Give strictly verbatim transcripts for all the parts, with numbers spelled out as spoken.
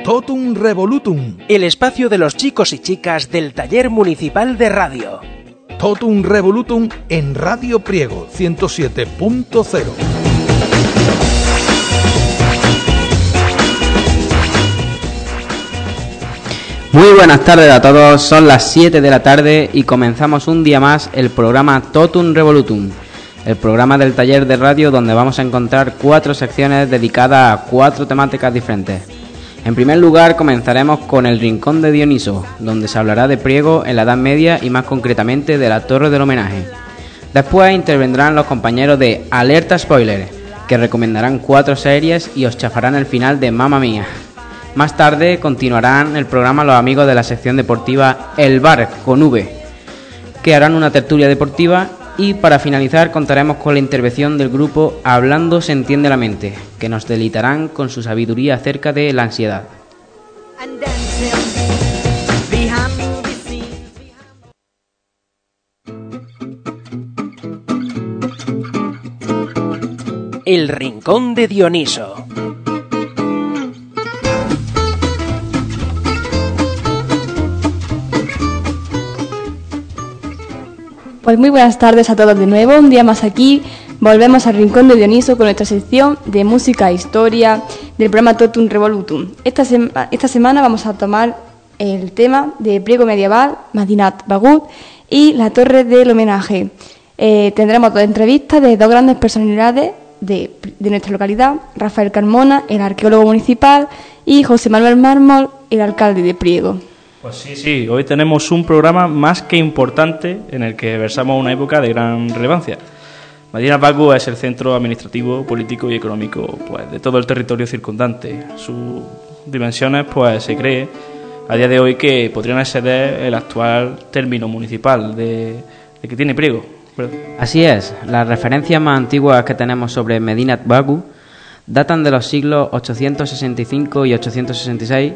Totum Revolutum, el espacio de los chicos y chicas del Taller Municipal de Radio. Totum Revolutum en Radio Priego ciento siete punto cero. Muy buenas tardes a todos, son las siete de la tarde y comenzamos un día más el programa Totum Revolutum, el programa del taller de radio donde vamos a encontrar cuatro secciones dedicadas a cuatro temáticas diferentes. En primer lugar comenzaremos con el Rincón de Dioniso, donde se hablará de Priego en la Edad Media y más concretamente de la Torre del Homenaje. Después intervendrán los compañeros de Alerta Spoiler, que recomendarán cuatro series y os chafarán el final de Mamma Mía. Más tarde continuarán el programa los amigos de la sección deportiva El Bar con V, que harán una tertulia deportiva, y para finalizar contaremos con la intervención del grupo Hablando se entiende la mente, que nos deleitarán con su sabiduría acerca de la ansiedad. El Rincón de Dioniso. Pues muy buenas tardes a todos de nuevo, un día más aquí, volvemos al Rincón de Dioniso con nuestra sección de música e historia del programa Totum Revolutum. Esta, sema, esta semana vamos a tomar el tema de Priego Medieval, Medinat Bagut y la Torre del Homenaje. Eh, tendremos dos entrevistas de dos grandes personalidades de, de nuestra localidad, Rafael Carmona, el arqueólogo municipal, y José Manuel Mármol, el alcalde de Priego. Pues sí, sí, hoy tenemos un programa más que importante en el que versamos una época de gran relevancia. Medinat Bagut es el centro administrativo, político y económico pues, de todo el territorio circundante. Sus dimensiones pues, se cree a día de hoy que podrían exceder el actual término municipal de, de que tiene Priego. ¿Verdad? Así es, las referencias más antiguas que tenemos sobre Medinat Bagut datan de los siglos ochocientos sesenta y cinco y ochocientos sesenta y seis.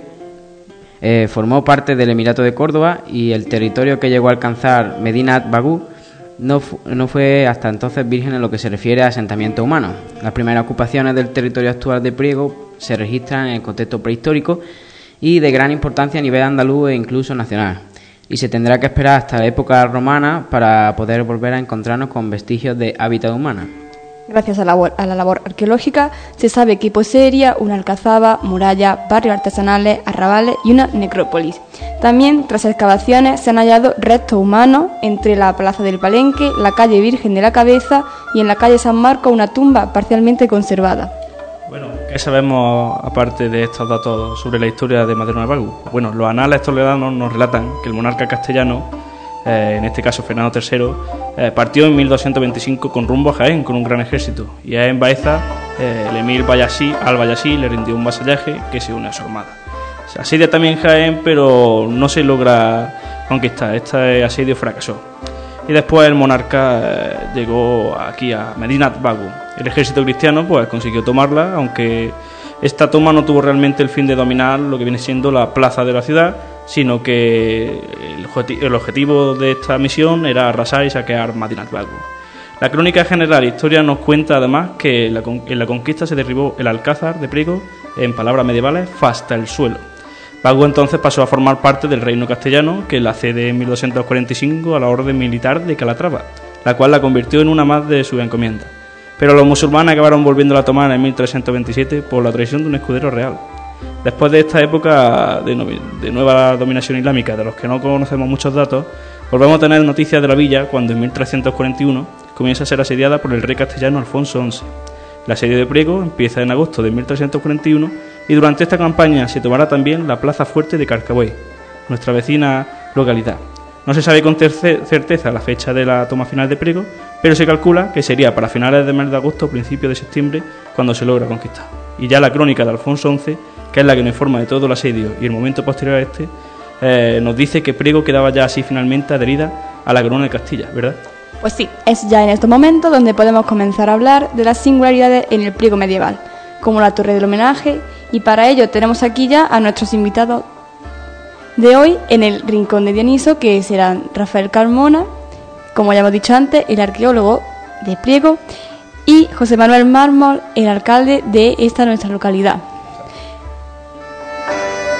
Eh, formó parte del Emirato de Córdoba y el territorio que llegó a alcanzar Medinat Bagut no, fu- no fue hasta entonces virgen en lo que se refiere a asentamiento humano. Las primeras ocupaciones del territorio actual de Priego se registran en el contexto prehistórico y de gran importancia a nivel andaluz e incluso nacional, y se tendrá que esperar hasta la época romana para poder volver a encontrarnos con vestigios de hábitat humano. Gracias a la, labor, a la labor arqueológica se sabe que poseía una alcazaba, muralla, barrios artesanales, arrabales y una necrópolis. También, tras excavaciones, se han hallado restos humanos entre la Plaza del Palenque, la calle Virgen de la Cabeza y en la calle San Marcos una tumba parcialmente conservada. Bueno, ¿qué sabemos aparte de estos datos sobre la historia de Medinat Bagut? Bueno, los anales toledanos nos relatan que el monarca castellano, Eh, en este caso Fernando tercero, eh, partió en mil doscientos veinticinco con rumbo a Jaén con un gran ejército, y en Baeza eh, el emir Bayasí, al-Bayasí le rindió un vasallaje que se une a su armada. Se asedia también Jaén, pero no se logra conquistar, este asedio fracasó. Y después el monarca eh, llegó aquí a Medinat Bagut. El ejército cristiano pues consiguió tomarla, aunque esta toma no tuvo realmente el fin de dominar lo que viene siendo la plaza de la ciudad, sino que el, objeti- el objetivo de esta misión era arrasar y saquear Medinat Bagut. La crónica general historia nos cuenta además que la con- en la conquista se derribó el alcázar de Priego, en palabras medievales, hasta el suelo. Bagut entonces pasó a formar parte del reino castellano, que la cede en mil doscientos cuarenta y cinco a la orden militar de Calatrava, la cual la convirtió en una más de sus encomiendas. Pero los musulmanes acabaron volviéndola a tomar en mil trescientos veintisiete por la traición de un escudero real. Después de esta época de, no, de nueva dominación islámica, de los que no conocemos muchos datos, volvemos a tener noticias de la villa cuando en mil trescientos cuarenta y uno comienza a ser asediada por el rey castellano Alfonso once. El asedio de Priego empieza en agosto de mil trescientos cuarenta y uno y durante esta campaña se tomará también la plaza fuerte de Carcabuey, nuestra vecina localidad. No se sabe con certeza la fecha de la toma final de Priego, pero se calcula que sería para finales del mes de agosto o principios de septiembre cuando se logra conquistar. Y ya la crónica de Alfonso once, que es la que nos informa de todo el asedio y el momento posterior a este, eh, nos dice que Priego quedaba ya así finalmente adherida a la corona de Castilla, ¿verdad? Pues sí, es ya en estos momentos donde podemos comenzar a hablar de las singularidades en el Priego medieval, como la Torre del Homenaje, y para ello tenemos aquí ya a nuestros invitados de hoy en el Rincón de Dioniso, que serán Rafael Carmona, como ya hemos dicho antes, el arqueólogo de Priego, y José Manuel Mármol, el alcalde de esta nuestra localidad.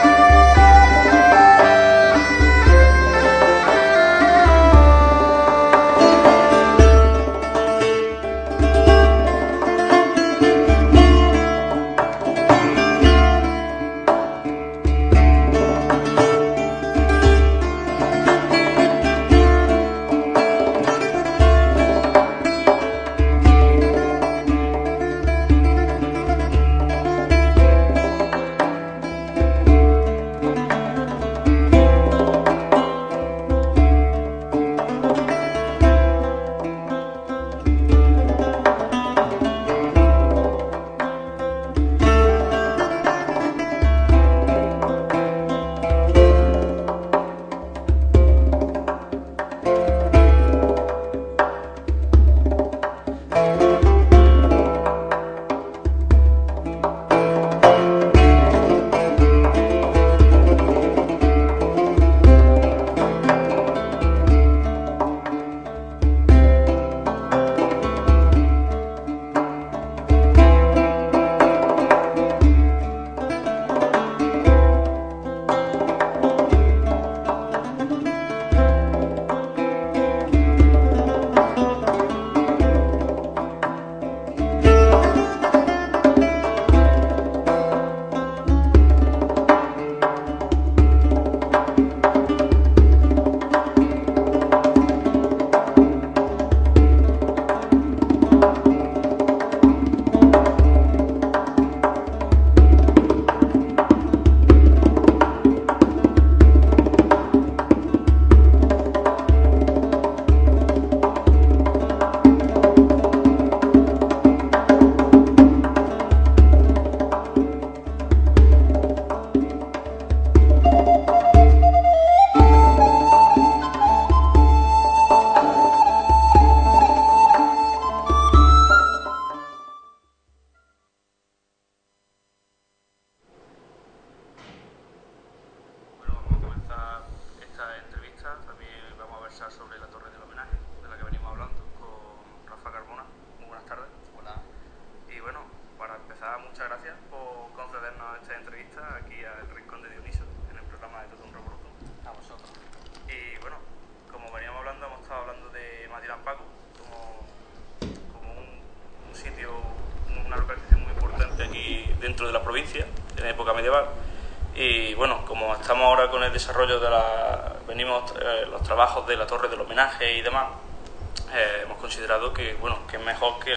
conversar sobre la Torre del Homenaje, de la que venimos hablando, con Rafa Carbona. Muy buenas tardes. Hola. Y bueno, para empezar, muchas gracias por concedernos esta entrevista aquí al Rincón de Dioniso, en el programa de Totum Revolutum. A vosotros. Y bueno, como veníamos hablando, hemos estado hablando de Matirán Paco como, como un, un sitio, una localización muy importante aquí dentro de la provincia, en época medieval. Y bueno, como estamos ahora con el desarrollo de la... venimos eh, los trabajos de la Torre del Homenaje y demás, eh, hemos considerado que, bueno, que es mejor que,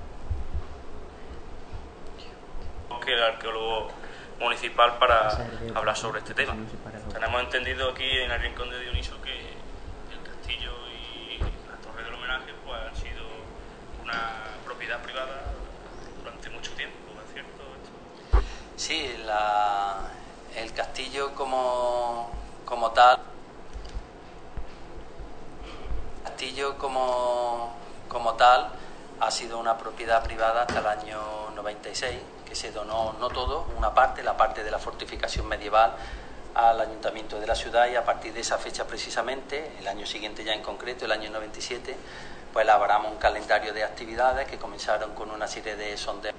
que el arqueólogo municipal para hablar sobre este tema. Tenemos entendido aquí en el Rincón de Dioniso que el castillo y la Torre del Homenaje pues han sido una propiedad privada durante mucho tiempo, ¿es cierto esto? Sí, la, el castillo como, como tal, el castillo como, como tal ha sido una propiedad privada hasta el año noventa y seis, que se donó, no todo, una parte, la parte de la fortificación medieval, al ayuntamiento de la ciudad, y a partir de esa fecha precisamente, el año siguiente ya en concreto, el año noventa y siete, pues elaboramos un calendario de actividades que comenzaron con una serie de sondeos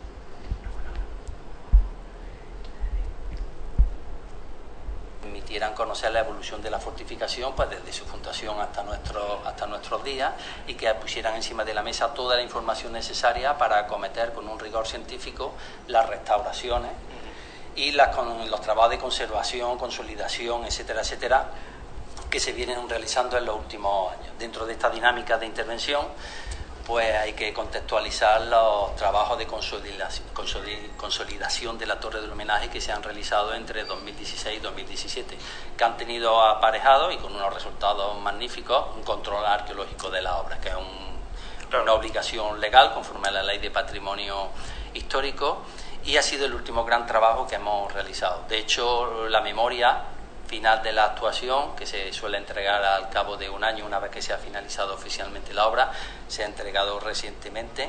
permitieran conocer la evolución de la fortificación pues desde su fundación hasta, nuestro, hasta nuestros días, y que pusieran encima de la mesa toda la información necesaria para acometer con un rigor científico las restauraciones y las, con los trabajos de conservación, consolidación, etcétera, etcétera, que se vienen realizando en los últimos años. Dentro de esta dinámica de intervención, pues hay que contextualizar los trabajos de consolidación, consolidación de la Torre del Homenaje que se han realizado entre dos mil dieciséis y dos mil diecisiete, que han tenido aparejado, y con unos resultados magníficos, un control arqueológico de la obra, que es un, una obligación legal conforme a la Ley de Patrimonio Histórico, y ha sido el último gran trabajo que hemos realizado. De hecho, la memoria final de la actuación, que se suele entregar al cabo de un año una vez que se ha finalizado oficialmente la obra, se ha entregado recientemente,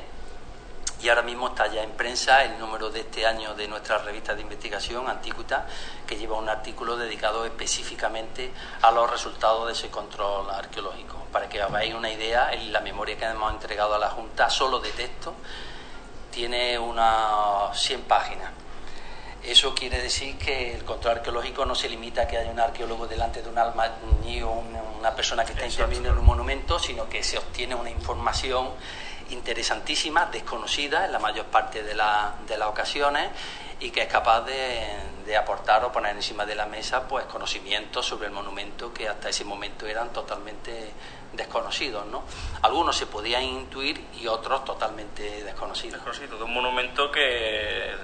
y ahora mismo está ya en prensa el número de este año de nuestra revista de investigación, Antiquita, que lleva un artículo dedicado específicamente a los resultados de ese control arqueológico. Para que os hagáis una idea, en la memoria que hemos entregado a la Junta, solo de texto, tiene unas cien páginas. Eso quiere decir que el control arqueológico no se limita a que haya un arqueólogo delante de un albañil o una persona que está interviniendo en un monumento, sino que se obtiene una información interesantísima, desconocida en la mayor parte de, la, de las ocasiones, y que es capaz de, de aportar o poner encima de la mesa pues conocimientos sobre el monumento que hasta ese momento eran totalmente desconocidos, ¿no? Algunos se podían intuir y otros totalmente desconocidos. Desconocido, de un monumento que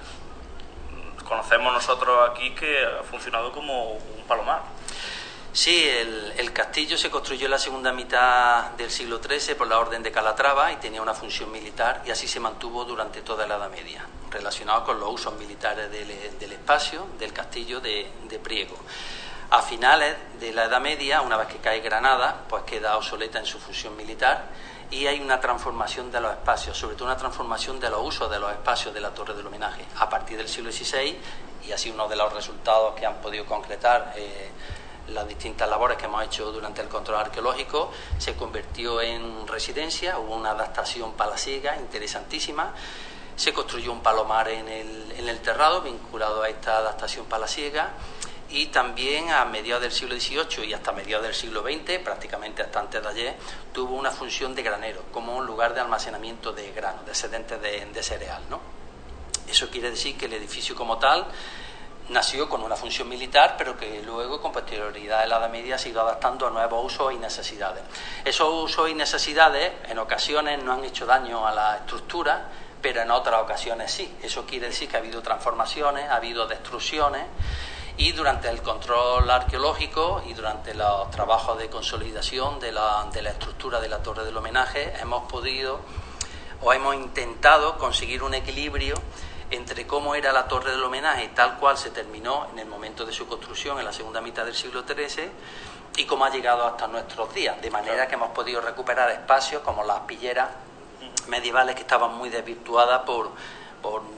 conocemos nosotros aquí, que ha funcionado como un palomar. Sí, el, el castillo se construyó en la segunda mitad del siglo trece por la Orden de Calatrava y tenía una función militar, y así se mantuvo durante toda la Edad Media, relacionado con los usos militares del, del espacio del castillo de, de Priego. A finales de la Edad Media, una vez que cae Granada, pues queda obsoleta en su función militar, y hay una transformación de los espacios, sobre todo una transformación de los usos de los espacios de la Torre del Homenaje a partir del siglo dieciséis, y así uno de los resultados que han podido concretar eh, las distintas labores que hemos hecho durante el control arqueológico. Se convirtió en residencia, hubo una adaptación palaciega interesantísima, se construyó un palomar en el, en el terrado vinculado a esta adaptación palaciega, y también a mediados del siglo dieciocho y hasta mediados del siglo veinte, prácticamente hasta antes de ayer, tuvo una función de granero, como un lugar de almacenamiento de granos, de excedentes de, de cereal, ¿no? Eso quiere decir que el edificio como tal nació con una función militar, pero que luego, con posterioridad en la Edad Media, se ha ido adaptando a nuevos usos y necesidades. Esos usos y necesidades en ocasiones no han hecho daño a la estructura, pero en otras ocasiones sí. Eso quiere decir que ha habido transformaciones, ha habido destrucciones, y durante el control arqueológico y durante los trabajos de consolidación de la, de la estructura de la Torre del Homenaje hemos podido o hemos intentado conseguir un equilibrio entre cómo era la Torre del Homenaje tal cual se terminó en el momento de su construcción en la segunda mitad del siglo trece y cómo ha llegado hasta nuestros días, de manera que hemos podido recuperar espacios como las pilleras medievales que estaban muy desvirtuadas por, por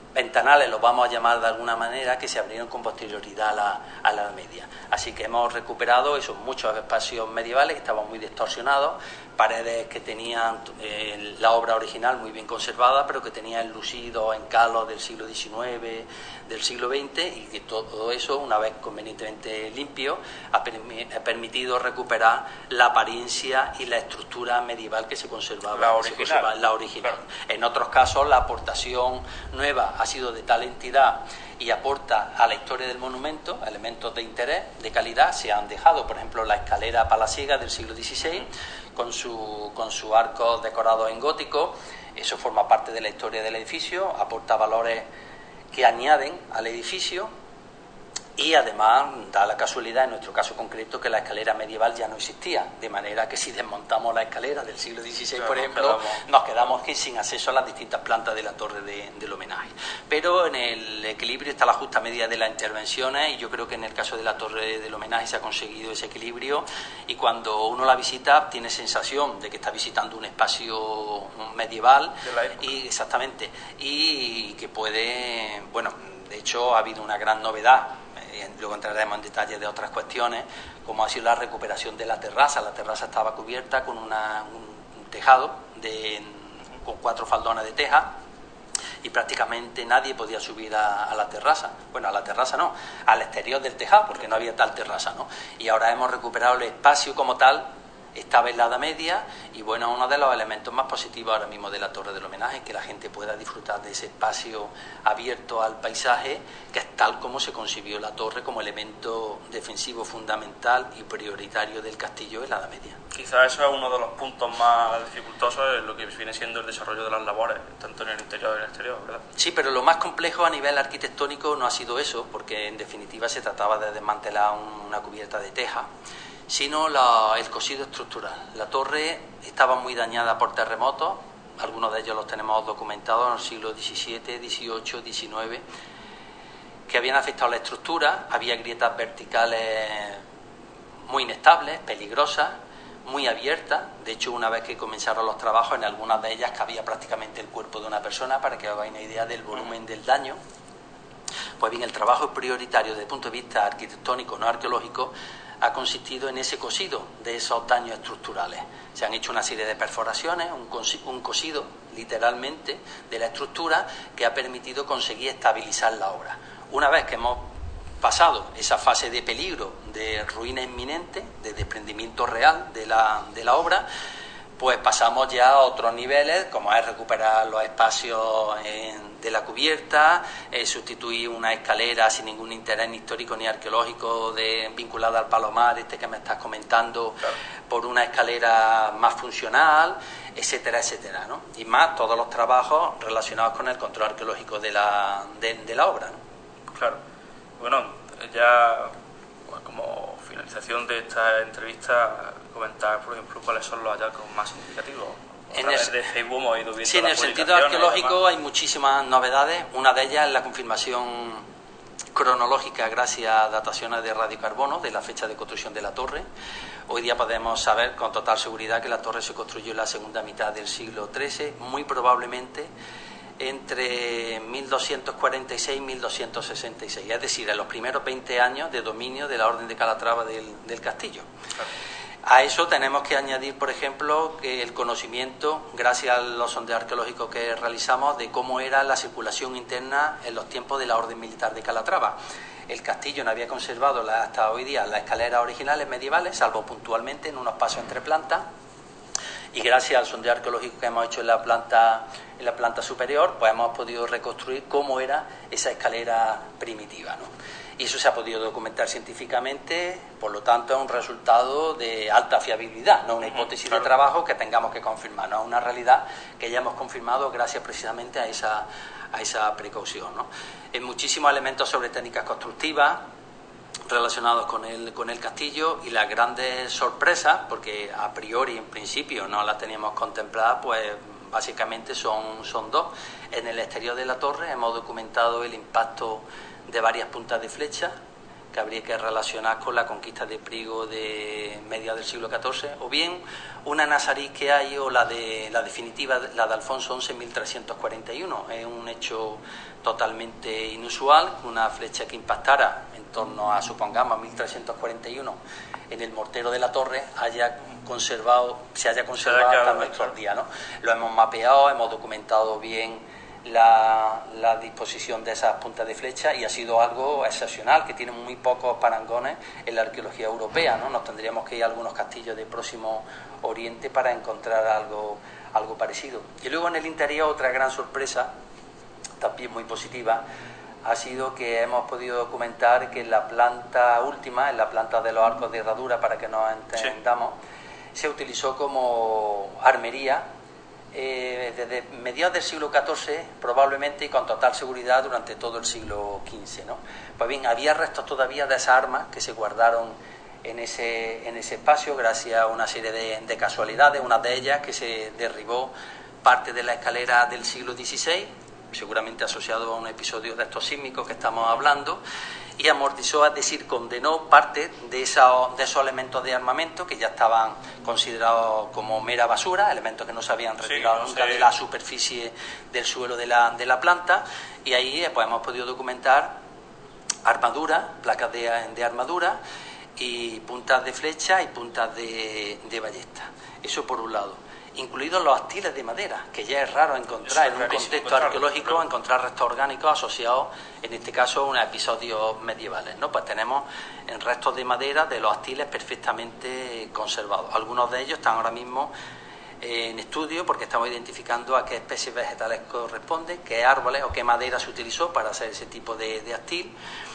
ventanales, los vamos a llamar de alguna manera, que se abrieron con posterioridad a la, a la Edad Media. Así que hemos recuperado esos muchos espacios medievales que estaban muy distorsionados, paredes que tenían eh, la obra original muy bien conservada, pero que tenían lucidos encalos del siglo diecinueve, del siglo veinte, y que todo eso, una vez convenientemente limpio, ha, permi ha permitido recuperar la apariencia y la estructura medieval que se conservaba. La original. Se conservaba, la original. Claro. En otros casos, la aportación nueva ha sido de tal entidad y aporta a la historia del monumento elementos de interés, de calidad. Se han dejado, por ejemplo, la escalera palaciega del siglo dieciséis, con su, con su arco decorado en gótico. Eso forma parte de la historia del edificio, aporta valores que añaden al edificio, y además da la casualidad, en nuestro caso concreto, que la escalera medieval ya no existía, de manera que si desmontamos la escalera del siglo dieciséis, claro, por ejemplo, nos quedamos, nos quedamos sin acceso a las distintas plantas de la torre de, del homenaje. Pero en el equilibrio está la justa medida de las intervenciones, y yo creo que en el caso de la torre del homenaje se ha conseguido ese equilibrio, y cuando uno la visita tiene sensación de que está visitando un espacio medieval, y exactamente, y que puede, bueno, de hecho ha habido una gran novedad. Luego entraremos en detalle de otras cuestiones, como ha sido la recuperación de la terraza. La terraza estaba cubierta con una, un tejado de, con cuatro faldones de teja, y prácticamente nadie podía subir a, a la terraza. Bueno, a la terraza no, al exterior del tejado, porque no había tal terraza, ¿no? Y ahora hemos recuperado el espacio como tal. Estaba en la Edad Media, y bueno, uno de los elementos más positivos ahora mismo de la Torre del Homenaje es que la gente pueda disfrutar de ese espacio abierto al paisaje, que es tal como se concibió la torre como elemento defensivo fundamental y prioritario del castillo en la Edad Media. Quizás eso es uno de los puntos más dificultosos en lo que viene siendo el desarrollo de las labores, tanto en el interior como en el exterior, ¿verdad? Sí, pero lo más complejo a nivel arquitectónico no ha sido eso, porque en definitiva se trataba de desmantelar una cubierta de teja, sino la, el cosido estructural. La torre estaba muy dañada por terremotos, algunos de ellos los tenemos documentados en el siglo diecisiete, dieciocho, diecinueve, que habían afectado la estructura. Había grietas verticales muy inestables, peligrosas, muy abiertas. De hecho, una vez que comenzaron los trabajos, en algunas de ellas cabía prácticamente el cuerpo de una persona, para que os hagáis una idea del volumen del daño. Pues bien, el trabajo prioritario desde el punto de vista arquitectónico, no arqueológico, ha consistido en ese cosido de esos daños estructurales. Se han hecho una serie de perforaciones, un, cosi un cosido, literalmente, de la estructura, que ha permitido conseguir estabilizar la obra. Una vez que hemos pasado esa fase de peligro, de ruina inminente, de desprendimiento real de la, de la obra, pues pasamos ya a otros niveles, como es recuperar los espacios en, de la cubierta, eh, sustituir una escalera sin ningún interés ni histórico ni arqueológico de, vinculada al palomar, este que me estás comentando, claro, por una escalera más funcional, etcétera, etcétera, ¿no? Y más todos los trabajos relacionados con el control arqueológico de la, de, de la obra, ¿no? Claro. Bueno, ya como finalización de esta entrevista, comentar, por ejemplo, cuáles son los hallazgos más significativos. En el, de Facebook hemos ido viendo sí, en el sentido arqueológico hay muchísimas novedades. Una de ellas es la confirmación cronológica gracias a dataciones de radiocarbono de la fecha de construcción de la torre. Hoy día podemos saber con total seguridad que la torre se construyó en la segunda mitad del siglo trece, muy probablemente entre mil doscientos cuarenta y seis y mil doscientos sesenta y seis, es decir, en los primeros veinte años de dominio de la Orden de Calatrava del, del castillo. Claro. A eso tenemos que añadir, por ejemplo, que el conocimiento, gracias a los sondeos arqueológicos que realizamos, de cómo era la circulación interna en los tiempos de la Orden Militar de Calatrava. El castillo no había conservado la, hasta hoy día las escaleras originales medievales, salvo puntualmente en unos pasos entre plantas, y gracias al sondeo arqueológico que hemos hecho en la planta, en la planta superior, pues hemos podido reconstruir cómo era esa escalera primitiva, ¿no? Y eso se ha podido documentar científicamente, por lo tanto es un resultado de alta fiabilidad, no una hipótesis claro. de trabajo que tengamos que confirmar, no es una realidad que ya hemos confirmado gracias precisamente a esa, a esa precaución, ¿no? En muchísimos elementos sobre técnicas constructivas relacionados con el, con el castillo, y las grandes sorpresas, porque a priori en principio no las teníamos contempladas, pues básicamente son, son dos. En el exterior de la torre hemos documentado el impacto de varias puntas de flecha que que habría que relacionar con la conquista de Priego de mediados del siglo catorce, o bien una nazarí que hay, o la de la definitiva, la de Alfonso once en mil trescientos cuarenta y uno. Es un hecho totalmente inusual, una flecha que impactara en torno a, supongamos, mil trescientos cuarenta y uno en el mortero de la torre, haya conservado, se haya conservado hasta nuestros días, ¿no? Lo hemos mapeado, hemos documentado bien la, la disposición de esas puntas de flecha, y ha sido algo excepcional, que tiene muy pocos parangones en la arqueología europea, ¿no? Nos tendríamos que ir a algunos castillos de Próximo Oriente para encontrar algo, algo parecido. Y luego en el interior, otra gran sorpresa, también muy positiva, ha sido que hemos podido documentar que en la planta última, en la planta de los arcos de herradura, para que nos entendamos, sí, se utilizó como armería eh, desde mediados del siglo catorce, probablemente, y con total seguridad durante todo el siglo quince, ¿no? Pues bien, había restos todavía de esas armas que se guardaron en ese, en ese espacio, gracias a una serie de, de casualidades. Una de ellas, que se derribó parte de la escalera del siglo dieciséis, seguramente asociado a un episodio de estos sísmicos que estamos hablando, y amortizó, es decir, condenó parte de esos, de esos elementos de armamento que ya estaban considerados como mera basura, elementos que no se habían retirado sí, no nunca sé. de la superficie del suelo de la, de la planta, y ahí pues, hemos podido documentar armaduras, placas de, de armadura, y puntas de flecha y puntas de, de ballesta. Eso por un lado, incluidos los astiles de madera, que ya es raro encontrar en un contexto arqueológico, claro. encontrar restos orgánicos asociados, en este caso, a unos episodios medievales, ¿no? Pues tenemos en restos de madera de los astiles perfectamente conservados. Algunos de ellos están ahora mismo en estudio, porque estamos identificando a qué especies vegetales corresponden, qué árboles o qué madera se utilizó para hacer ese tipo de, de astil.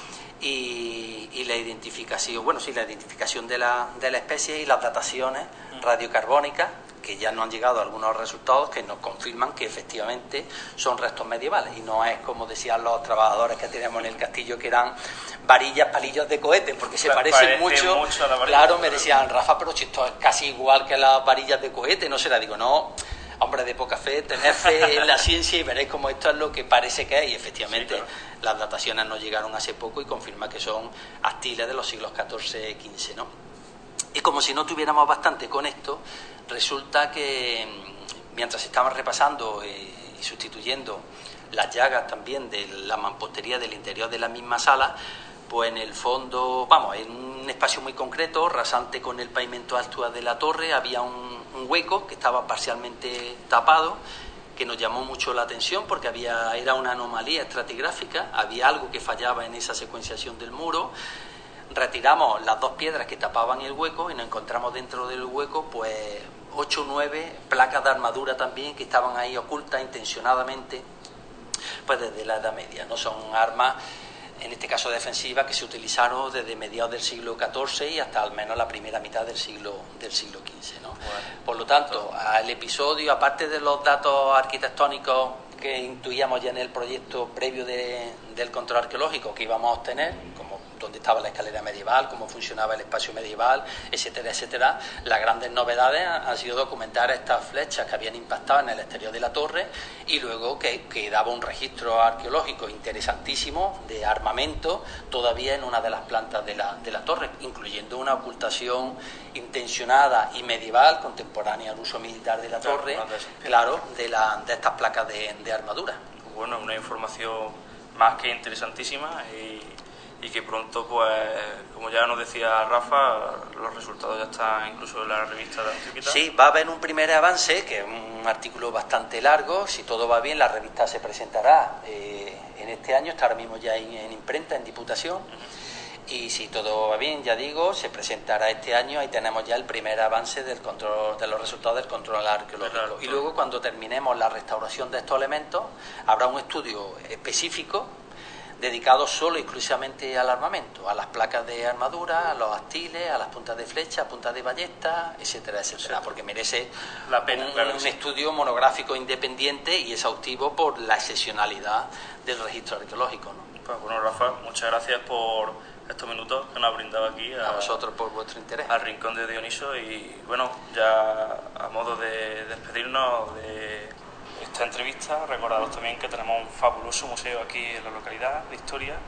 Y, y la identificación, bueno, sí, la identificación de la, de la especie y las dataciones radiocarbónicas, que ya nos han llegado algunos resultados que nos confirman que efectivamente son restos medievales, y no es como decían los trabajadores que tenemos en el castillo, que eran varillas, palillos de cohete, porque se parecen parece mucho, mucho a la varilla, claro, me decían, Rafa, pero si esto es casi igual que las varillas de cohete, no será. Digo, no, hombre de poca fe, tened fe en la ciencia y veréis cómo esto es lo que parece que es, y efectivamente sí, claro. Las dataciones nos llegaron hace poco y confirma que son astiles de los siglos catorce quince, ¿no? Y como si no tuviéramos bastante con esto, resulta que mientras estaban repasando eh, y sustituyendo las llagas también de la mampostería del interior de la misma sala, pues en el fondo, vamos, en un espacio muy concreto, rasante con el pavimento alto de la torre, había un, un hueco que estaba parcialmente tapado, que nos llamó mucho la atención porque había, era una anomalía estratigráfica, había algo que fallaba en esa secuenciación del muro. Retiramos las dos piedras que tapaban el hueco y nos encontramos dentro del hueco pues ocho o nueve placas de armadura también, que estaban ahí ocultas intencionadamente pues desde la Edad Media, ¿no? Son armas, en este caso defensivas, que se utilizaron desde mediados del siglo catorce y hasta al menos la primera mitad del siglo del siglo quince, ¿no? Bueno, por lo tanto, el episodio, aparte de los datos arquitectónicos que intuíamos ya en el proyecto previo de, del control arqueológico que íbamos a obtener, como dónde estaba la escalera medieval, cómo funcionaba el espacio medieval, etcétera, etcétera, las grandes novedades han sido documentar estas flechas que habían impactado en el exterior de la torre, y luego que, que daba un registro arqueológico interesantísimo de armamento todavía en una de las plantas de la, de la torre, incluyendo una ocultación intencionada y medieval contemporánea al uso militar de la claro, torre, claro, de, la, de estas placas de, de armadura. Bueno, una información más que interesantísima, y y que pronto, pues, como ya nos decía Rafa, los resultados ya están incluso en la revista de Antiquita. Sí, va a haber un primer avance, que es un artículo bastante largo. Si todo va bien, la revista se presentará eh, en este año, está ahora mismo ya en, en imprenta, en Diputación. Uh-huh. Y si todo va bien, ya digo, se presentará este año. Ahí tenemos ya el primer avance del control, de los resultados del control arqueológico. Claro, y luego, cuando terminemos la restauración de estos elementos, habrá un estudio específico dedicado solo y exclusivamente al armamento, a las placas de armadura, a los astiles, a las puntas de flecha, puntas de ballesta, etcétera, etcétera, porque merece la pena, un, claro un sí. estudio monográfico independiente y exhaustivo por la excepcionalidad del registro arqueológico, ¿no? Pues bueno, Rafa, muchas gracias por estos minutos que nos ha brindado aquí a, a vosotros por vuestro interés, al Rincón de Dioniso. Y bueno, ya a modo de despedirnos de esta entrevista, recordaros también que tenemos un fabuloso museo aquí en la localidad de historia,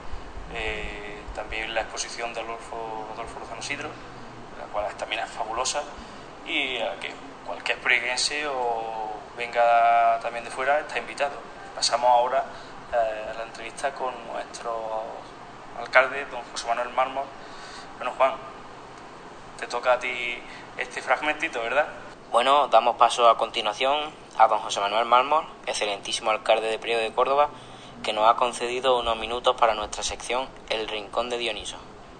eh, también la exposición de Adolfo, Adolfo Lozano Sidro, la cual también es fabulosa, y a que cualquier prieguense o venga también de fuera está invitado. Pasamos ahora eh, a la entrevista con nuestro alcalde, don José Manuel Mármol. Bueno, Juan, te toca a ti este fragmentito, ¿verdad? Bueno, damos paso a continuación a don José Manuel Mármol, excelentísimo alcalde de Priego de Córdoba, que nos ha concedido unos minutos para nuestra sección El Rincón de Dioniso.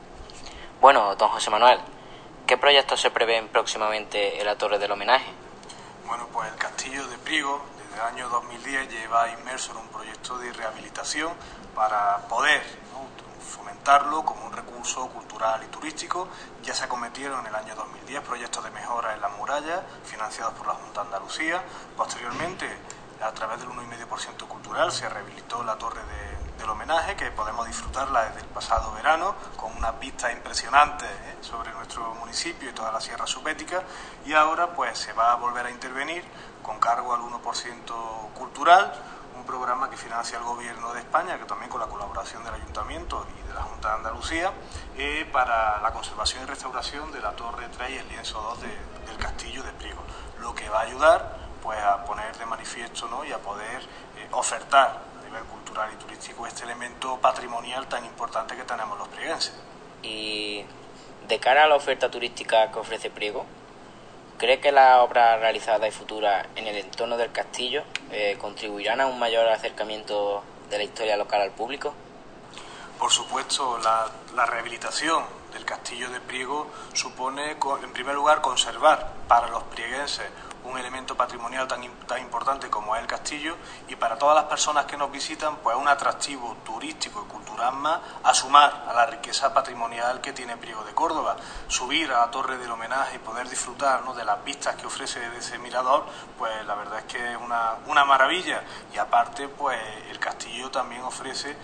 Bueno, don José Manuel, ¿qué proyectos se prevén próximamente en la Torre del Homenaje? Bueno, pues el Castillo de Priego, desde el año dos mil diez, lleva inmerso en un proyecto de rehabilitación para poder, ¿no?, fomentarlo como un recurso cultural y turístico. Ya se acometieron en el año dos mil diez proyectos de mejora en las murallas, financiados por la Junta de Andalucía. Posteriormente, a través del uno coma cinco por ciento cultural, se rehabilitó la Torre de, del Homenaje, que podemos disfrutarla desde el pasado verano, con unas vistas impresionantes ¿eh? sobre nuestro municipio y toda la Sierra Subética. Y ahora pues se va a volver a intervenir con cargo al uno por ciento cultural, un programa que financia el Gobierno de España, que también con la colaboración del Ayuntamiento y de la Junta de Andalucía, eh, para la conservación y restauración de la Torre tres y el lienzo dos de, del Castillo de Priego, lo que va a ayudar pues a poner de manifiesto, ¿no?, y a poder eh, ofertar a nivel cultural y turístico este elemento patrimonial tan importante que tenemos los prieguenses. Y de cara a la oferta turística que ofrece Priego, ¿cree que las obras realizadas y futuras en el entorno del castillo eh, contribuirán a un mayor acercamiento de la historia local al público? Por supuesto, la, la rehabilitación del Castillo de Priego supone, en primer lugar, conservar para los prieguenses un elemento patrimonial tan, tan importante como es el castillo, y para todas las personas que nos visitan, pues un atractivo turístico y cultural más a sumar a la riqueza patrimonial que tiene Priego de Córdoba. Subir a la Torre del Homenaje y poder disfrutar, ¿no?, de las vistas que ofrece de ese mirador, pues la verdad es que es una, una maravilla. Y aparte, pues el castillo también ofrece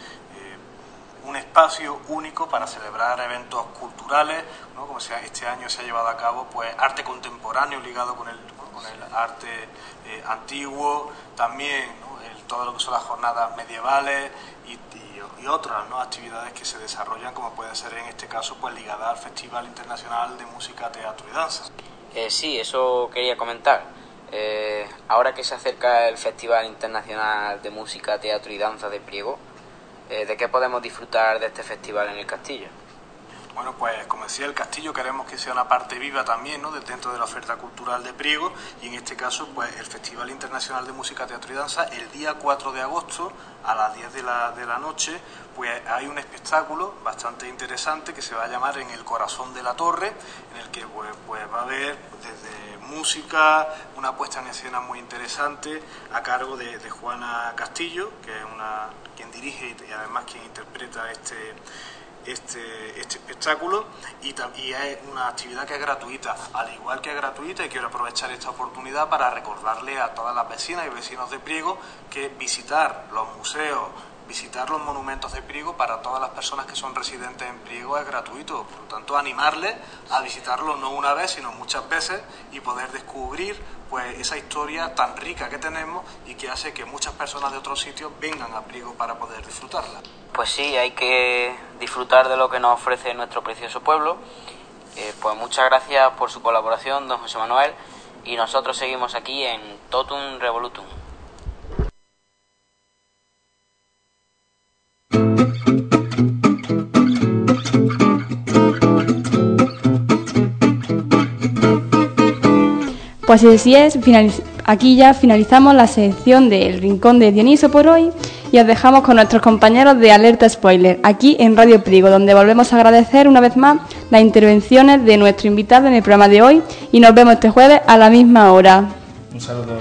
un espacio único para celebrar eventos culturales, ¿no?, como sea, este año se ha llevado a cabo pues arte contemporáneo ligado con el, con el arte eh, antiguo, también, ¿no?, el, todo lo que son las jornadas medievales y, y, y otras, ¿no?, actividades que se desarrollan, como puede ser en este caso pues ligada al Festival Internacional de Música, Teatro y Danza. Eh, sí, eso quería comentar. Eh, ahora que se acerca el Festival Internacional de Música, Teatro y Danza de Priego, ¿de qué podemos disfrutar de este festival en el castillo? Bueno, pues como decía, el castillo queremos que sea una parte viva también, ¿no?, dentro de la oferta cultural de Priego, y en este caso pues el Festival Internacional de Música, Teatro y Danza, el día cuatro de agosto a las diez de la, de la noche, pues hay un espectáculo bastante interesante que se va a llamar En el Corazón de la Torre, en el que pues, pues va a haber desde música, una puesta en escena muy interesante a cargo de, de Juana Castillo, que es una quien dirige y además quien interpreta este este este espectáculo, y, y es una actividad que es gratuita. Al igual que es gratuita, y quiero aprovechar esta oportunidad para recordarle a todas las vecinas y vecinos de Priego que visitar los museos, visitar los monumentos de Priego para todas las personas que son residentes en Priego es gratuito. Por lo tanto, animarles a visitarlo no una vez, sino muchas veces, y poder descubrir pues esa historia tan rica que tenemos y que hace que muchas personas de otros sitios vengan a Priego para poder disfrutarla. Pues sí, hay que disfrutar de lo que nos ofrece nuestro precioso pueblo. Eh, pues muchas gracias por su colaboración, don José Manuel, y nosotros seguimos aquí en Totum Revolutum. Pues así es, finaliz- aquí ya finalizamos la sección del Rincón de Dioniso por hoy y os dejamos con nuestros compañeros de Alerta Spoiler, aquí en Radio Priego, donde volvemos a agradecer una vez más las intervenciones de nuestro invitado en el programa de hoy, y nos vemos este jueves a la misma hora. Un saludo.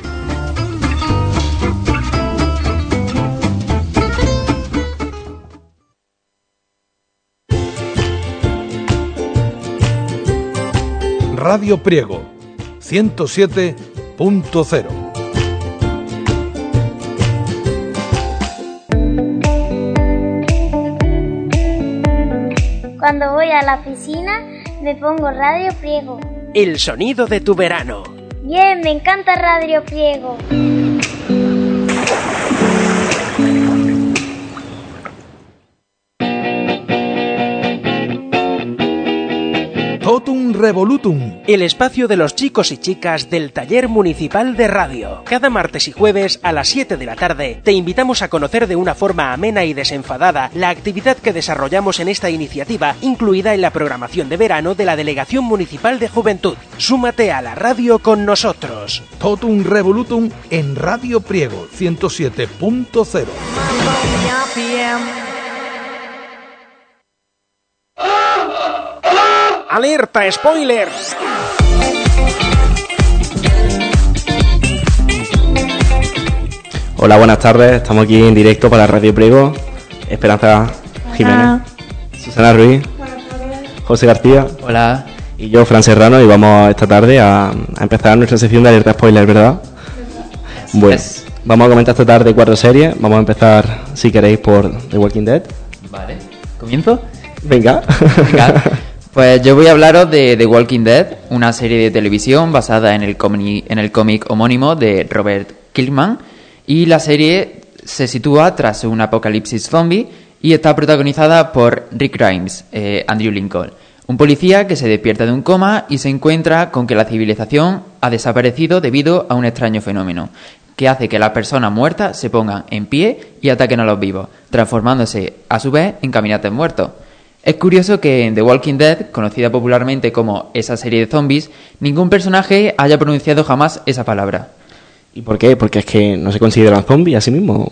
Radio Priego ciento siete punto cero. Cuando voy a la piscina me pongo Radio Priego. El sonido de tu verano. Bien, me encanta Radio Priego. Revolutum. El espacio de los chicos y chicas del Taller Municipal de Radio. Cada martes y jueves a las siete de la tarde te invitamos a conocer de una forma amena y desenfadada la actividad que desarrollamos en esta iniciativa, incluida en la programación de verano de la Delegación Municipal de Juventud. Súmate a la radio con nosotros. Totum Revolutum en Radio Priego ciento siete punto cero. ¡Alerta, spoilers! Hola, buenas tardes. Estamos aquí en directo para Radio Priego. Esperanza Jiménez, Hola. Susana Ruiz, José García. Hola. Y yo, Fran Serrano, y vamos esta tarde a, a empezar nuestra sección de alerta spoiler, ¿verdad? Bueno, vamos a comentar esta tarde cuatro series. Vamos a empezar, si queréis, por The Walking Dead. Vale. ¿Comienzo? Venga. Venga. Pues yo voy a hablaros de The Walking Dead, una serie de televisión basada en el cómic, en el cómic homónimo de Robert Kirkman, y la serie se sitúa tras un apocalipsis zombie y está protagonizada por Rick Grimes, eh, Andrew Lincoln, un policía que se despierta de un coma y se encuentra con que la civilización ha desaparecido debido a un extraño fenómeno que hace que las personas muertas se pongan en pie y ataquen a los vivos, transformándose a su vez en caminantes muertos. Es curioso que en The Walking Dead, conocida popularmente como esa serie de zombies, ningún personaje haya pronunciado jamás esa palabra. ¿Y por qué? Porque es que no se consideran zombies a sí mismos.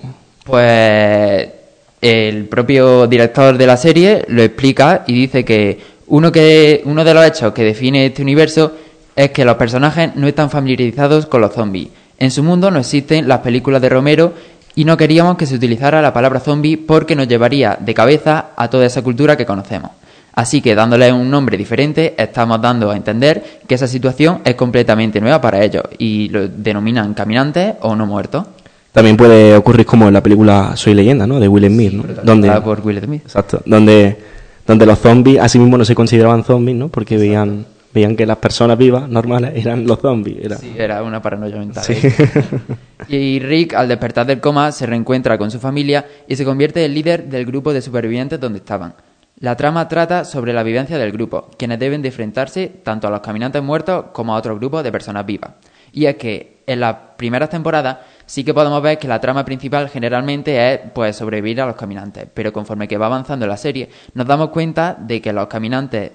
Pues el propio director de la serie lo explica y dice que uno, que uno de los hechos que define este universo es que los personajes no están familiarizados con los zombies. En su mundo no existen las películas de Romero y no queríamos que se utilizara la palabra zombie porque nos llevaría de cabeza a toda esa cultura que conocemos. Así que dándole un nombre diferente estamos dando a entender que esa situación es completamente nueva para ellos y lo denominan caminantes o no muertos. También puede ocurrir como en la película Soy Leyenda, ¿no? De Will Smith, ¿no? Donde, por Will Smith. Exacto. Donde, donde los zombies a sí mismos no se consideraban zombies, ¿no? Porque veían, veían que las personas vivas, normales, eran los zombies. Era... Sí, era una paranoia mental. Sí. Y Rick, al despertar del coma, se reencuentra con su familia y se convierte en líder del grupo de supervivientes donde estaban. La trama trata sobre la vivencia del grupo, quienes deben de enfrentarse tanto a los caminantes muertos como a otro grupo de personas vivas. Y es que en las primeras temporadas sí que podemos ver que la trama principal generalmente es pues sobrevivir a los caminantes, pero conforme que va avanzando la serie nos damos cuenta de que los caminantes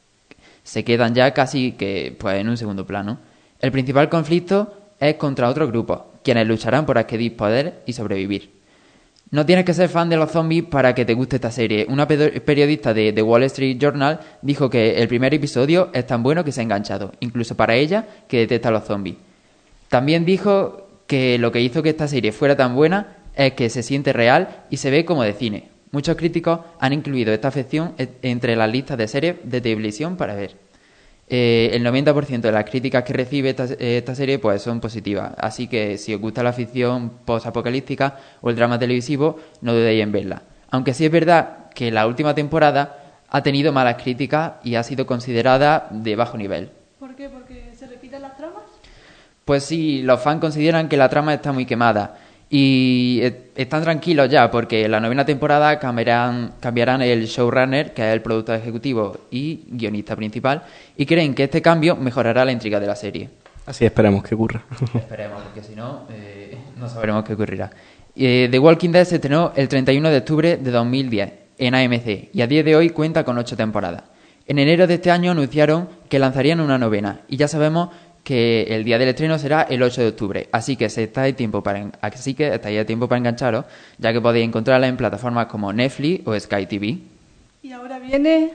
se quedan ya casi que pues en un segundo plano. El principal conflicto es contra otros grupos, quienes lucharán por adquirir poder y sobrevivir. No tienes que ser fan de los zombies para que te guste esta serie. Una periodista de The Wall Street Journal dijo que el primer episodio es tan bueno que se ha enganchado, incluso para ella, que detesta los zombies. También dijo que lo que hizo que esta serie fuera tan buena es que se siente real y se ve como de cine. Muchos críticos han incluido esta afección entre las listas de series de televisión para ver. Eh, el noventa por ciento de las críticas que recibe esta, esta serie pues son positivas, así que si os gusta la ficción post-apocalíptica o el drama televisivo, no dudéis en verla. Aunque sí es verdad que la última temporada ha tenido malas críticas y ha sido considerada de bajo nivel. ¿Por qué? ¿Porque se repiten las tramas? Pues sí, los fans consideran que la trama está muy quemada y están tranquilos ya porque en la novena temporada cambiarán, cambiarán el showrunner, que es el productor ejecutivo y guionista principal, y creen que este cambio mejorará la intriga de la serie. Así esperemos que ocurra. Esperemos, porque si no, eh, no sabremos qué ocurrirá. Eh, The Walking Dead se estrenó el treinta y uno de octubre de dos mil diez en A M C y a día de hoy cuenta con ocho temporadas. En enero de este año anunciaron que lanzarían una novena y ya sabemos que el día del estreno será el ocho de octubre, así que si estáis tiempo para así que estáis a tiempo para engancharos, ya que podéis encontrarla en plataformas como Netflix o Sky T V. Y ahora viene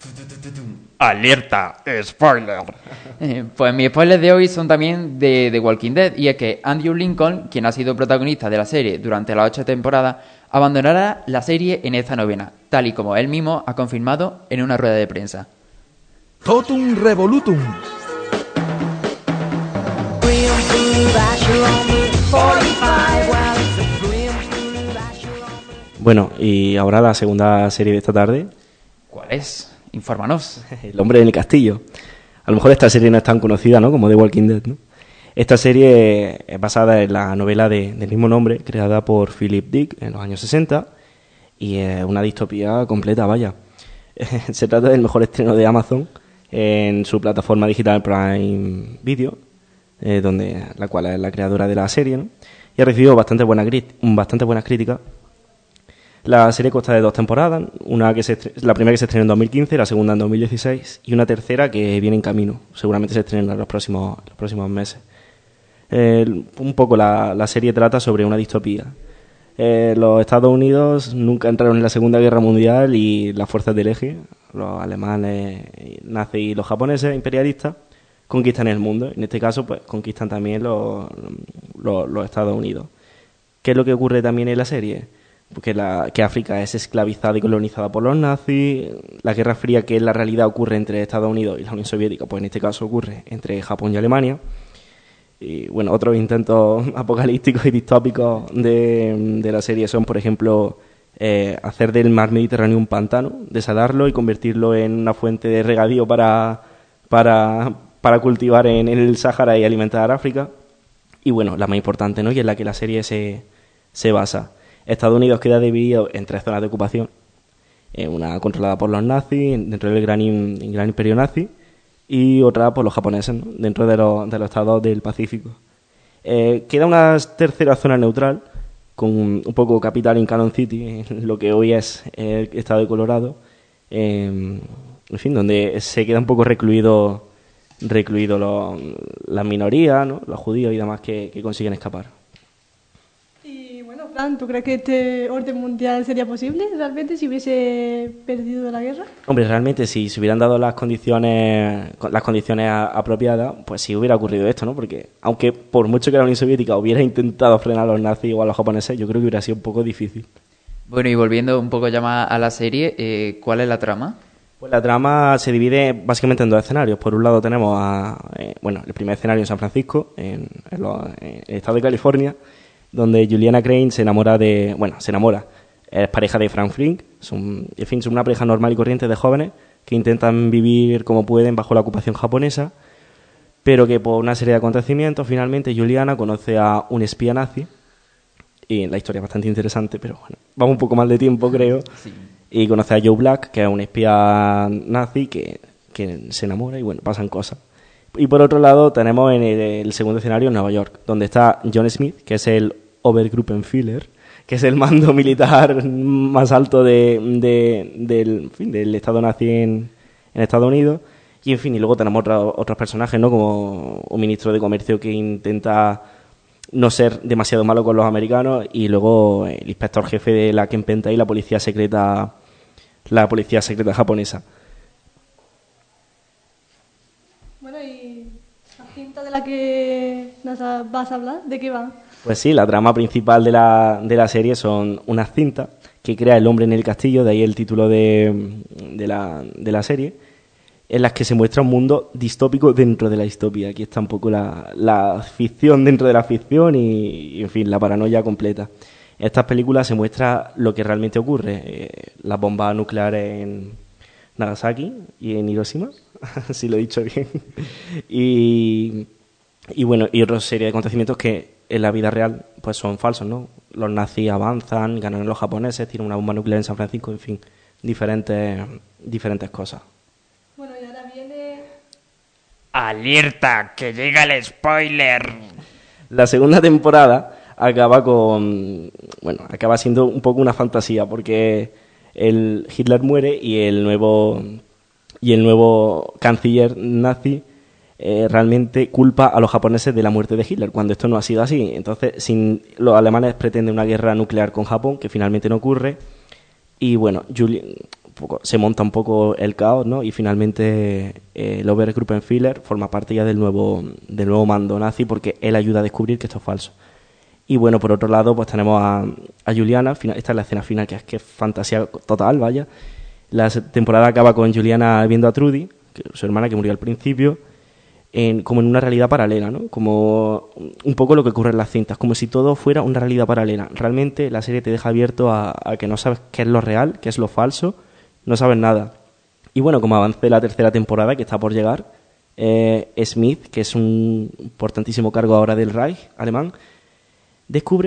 alerta spoiler. Eh, pues mis spoilers de hoy son también de The Walking Dead, y es que Andrew Lincoln, quien ha sido protagonista de la serie durante las ocho temporadas, abandonará la serie en esta novena, tal y como él mismo ha confirmado en una rueda de prensa. Totum Revolutum. Bueno, y ahora la segunda serie de esta tarde. ¿Cuál es? Infórmanos. El hombre en el castillo. A lo mejor esta serie no es tan conocida, ¿no?, como The Walking Dead, ¿no? Esta serie es basada en la novela de, del mismo nombre, creada por Philip Dick en los años sesenta, y es una distopía completa, vaya. Se trata del mejor estreno de Amazon, en su plataforma digital Prime Video, eh, donde la cual es la creadora de la serie, ¿no? Y ha recibido bastante, buena, bastante buenas críticas. La serie consta de dos temporadas, una que se estre- la primera que se estrenó en dos mil quince, la segunda en dos mil dieciséis y una tercera que viene en camino. Seguramente se estrena en los próximos, los próximos meses. Eh, un poco la, la serie trata sobre una distopía. Eh, los Estados Unidos nunca entraron en la Segunda Guerra Mundial y las fuerzas del eje, los alemanes, nazis y los japoneses imperialistas, conquistan el mundo. En este caso, pues conquistan también los, los, los Estados Unidos. ¿Qué es lo que ocurre también en la serie? Porque la, que África es esclavizada y colonizada por los nazis. La Guerra Fría, que en la realidad ocurre entre Estados Unidos y la Unión Soviética, pues en este caso ocurre entre Japón y Alemania. Y bueno, otros intentos apocalípticos y distópicos de, de la serie son, por ejemplo, eh, hacer del mar Mediterráneo un pantano, desalarlo y convertirlo en una fuente de regadío para, para, para cultivar en el Sáhara y alimentar a África. Y bueno, la más importante, ¿no?, y en la que la serie se, se basa. Estados Unidos queda dividido en tres zonas de ocupación, eh, una controlada por los nazis dentro del gran, in, gran imperio nazi y otra por los japoneses, ¿no?, dentro de, los, de los estados del Pacífico. Eh, queda una tercera zona neutral con un, un poco capital en Cannon City, lo que hoy es el estado de Colorado, eh, en fin, donde se queda un poco recluido, recluido los, las minorías, ¿no?, los judíos y demás que, que consiguen escapar. Fran, ¿tú crees que este orden mundial sería posible realmente si hubiese perdido la guerra? Hombre, realmente si se hubieran dado las condiciones las condiciones apropiadas, pues sí hubiera ocurrido esto, ¿no? Porque aunque por mucho que la Unión Soviética hubiera intentado frenar a los nazis o a los japoneses, yo creo que hubiera sido un poco difícil. Bueno, y volviendo un poco ya más a la serie, eh, ¿cuál es la trama? Pues la trama se divide básicamente en dos escenarios. Por un lado tenemos a, eh, bueno, el primer escenario en San Francisco, en, en, lo, en el estado de California, donde Juliana Crane se enamora de... Bueno, se enamora. Es pareja de Frank Frink. Son, en fin, son una pareja normal y corriente de jóvenes que intentan vivir como pueden bajo la ocupación japonesa, pero que por una serie de acontecimientos finalmente Juliana conoce a un espía nazi. Y la historia es bastante interesante, pero bueno, vamos un poco mal de tiempo, creo. Sí. Y conoce a Joe Black, que es un espía nazi que, que se enamora y bueno, pasan cosas. Y por otro lado tenemos en el, el segundo escenario en Nueva York, donde está John Smith, que es el Obergruppenführer, que es el mando militar más alto de, de, del, en fin, del Estado nazi en, en Estados Unidos. Y en fin, y luego tenemos otros otros personajes, ¿no?, como un ministro de comercio que intenta no ser demasiado malo con los americanos, y luego el inspector jefe de la Kempenta y la policía secreta, la policía secreta japonesa. ¿De la que nos vas a hablar? ¿De qué va? Pues sí, la trama principal de la, de la serie son unas cintas que crea el hombre en el castillo, de ahí el título de, de, la, de la serie, en las que se muestra un mundo distópico dentro de la distopía. Aquí está un poco la, la ficción dentro de la ficción y, y, en fin, la paranoia completa. En estas películas se muestra lo que realmente ocurre. Eh, las bombas nucleares en Nagasaki y en Hiroshima, si lo he dicho bien. y... Y bueno, y otra serie de acontecimientos que en la vida real pues son falsos, ¿no? Los nazis avanzan, ganan los japoneses, tienen una bomba nuclear en San Francisco, en fin, diferentes, diferentes cosas. Bueno, y ahora viene... ¡Alerta! ¡Que llega el spoiler! La segunda temporada acaba con... Bueno, acaba siendo un poco una fantasía, porque el Hitler muere y el nuevo, y el nuevo canciller nazi Eh, realmente culpa a los japoneses de la muerte de Hitler, cuando esto no ha sido así. Entonces, sin, los alemanes pretenden una guerra nuclear con Japón, que finalmente no ocurre, y bueno, Juli, un poco, se monta un poco el caos, ¿no? Y finalmente eh, el Obergruppenführer forma parte ya del nuevo, del nuevo mando nazi, porque él ayuda a descubrir que esto es falso. Y bueno, por otro lado, pues tenemos a, a Juliana. Esta es la escena final, que es que es fantasía total, vaya. La temporada acaba con Juliana viendo a Trudy, que, su hermana, que murió al principio, En, como en una realidad paralela, ¿no? Como un poco lo que ocurre en las cintas, como si todo fuera una realidad paralela. Realmente la serie te deja abierto a, a que no sabes qué es lo real, qué es lo falso, no sabes nada. Y bueno, como avance la tercera temporada, que está por llegar, eh, Smith, que es un importantísimo cargo ahora del Reich alemán, descubre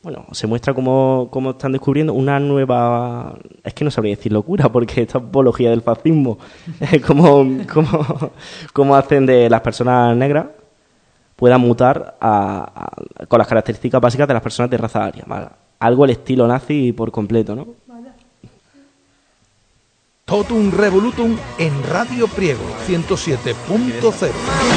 bueno, se muestra cómo, cómo están descubriendo una nueva, es que no sabría decir locura, porque esta apología del fascismo, cómo, cómo, cómo hacen de las personas negras puedan mutar a, a, con las características básicas de las personas de raza aria, ¿vale? Algo al estilo nazi por completo, ¿no? Totum Revolutum en Radio Priego ciento siete punto cero.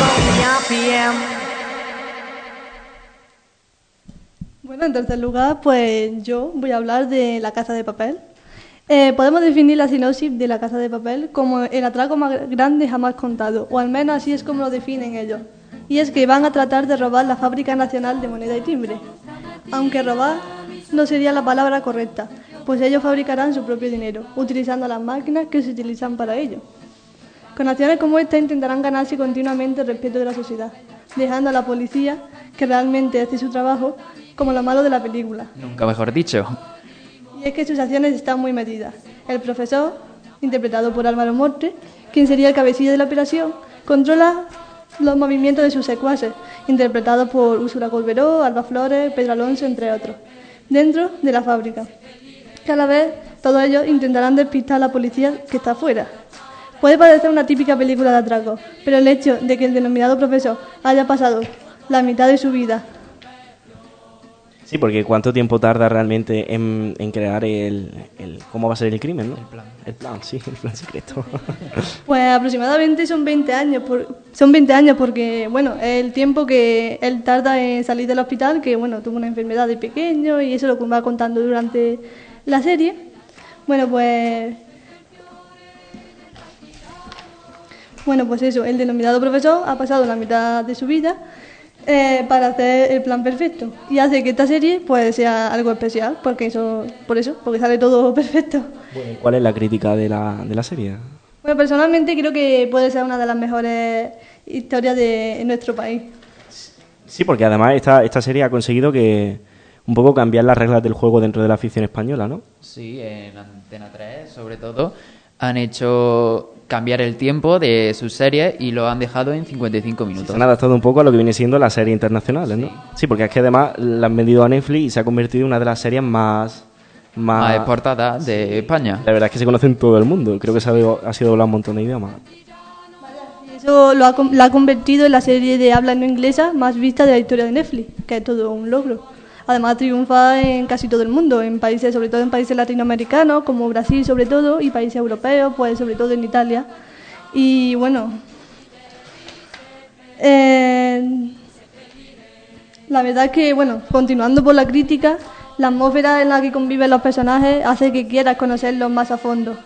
Bueno, en tercer lugar, pues yo voy a hablar de La Casa de Papel. Eh, podemos definir la sinopsis de La Casa de Papel como el atraco más grande jamás contado, o al menos así es como lo definen ellos. Y es que van a tratar de robar la Fábrica Nacional de Moneda y Timbre. Aunque robar no sería la palabra correcta, pues ellos fabricarán su propio dinero, utilizando las máquinas que se utilizan para ello. Con acciones como esta intentarán ganarse continuamente el respeto de la sociedad, dejando a la policía, que realmente hace su trabajo, como lo malo de la película. Nunca mejor dicho. Y es que sus acciones están muy medidas. El profesor, interpretado por Álvaro Morte, quien sería el cabecilla de la operación, controla los movimientos de sus secuaces, interpretados por Úrsula Corberó, Alba Flores, Pedro Alonso, entre otros, dentro de la fábrica. Cada vez, todos ellos intentarán despistar a la policía que está afuera. Puede parecer una típica película de atraco, pero el hecho de que el denominado profesor haya pasado la mitad de su vida... Sí, porque ¿cuánto tiempo tarda realmente en, en crear el, el... ¿Cómo va a ser el crimen, no? El plan. El plan, sí, el plan secreto. Pues aproximadamente son veinte años, por, son veinte años porque, bueno, es el tiempo que él tarda en salir del hospital, que, bueno, tuvo una enfermedad de pequeño y eso lo va contando durante la serie. Bueno, pues... Bueno, pues eso, el denominado profesor ha pasado la mitad de su vida eh, para hacer el plan perfecto y hace que esta serie pues sea algo especial, porque eso, por eso, porque sale todo perfecto. Bueno, ¿cuál es la crítica de la, de la serie? Bueno, personalmente creo que puede ser una de las mejores historias de nuestro país. Sí, porque además esta, esta serie ha conseguido que un poco cambiar las reglas del juego dentro de la afición española, ¿no? Sí, en Antena tres, sobre todo, han hecho cambiar el tiempo de sus series y lo han dejado en cincuenta y cinco minutos. Se han adaptado un poco a lo que viene siendo las series internacionales, ¿no? Sí, sí, porque es que además la han vendido a Netflix y se ha convertido en una de las series más... Más, más exportadas de sí, España. La verdad es que se conoce en todo el mundo. Creo que se ha, ha sido doblado un montón de idiomas. Eso lo ha, la ha convertido en la serie de habla no inglesa más vista de la historia de Netflix, que es todo un logro. Además triunfa en casi todo el mundo, en países, sobre todo en países latinoamericanos, como Brasil sobre todo, y países europeos, pues sobre todo en Italia. Y bueno, eh, la verdad es que, bueno, continuando por la crítica, la atmósfera en la que conviven los personajes hace que quieras conocerlos más a fondo.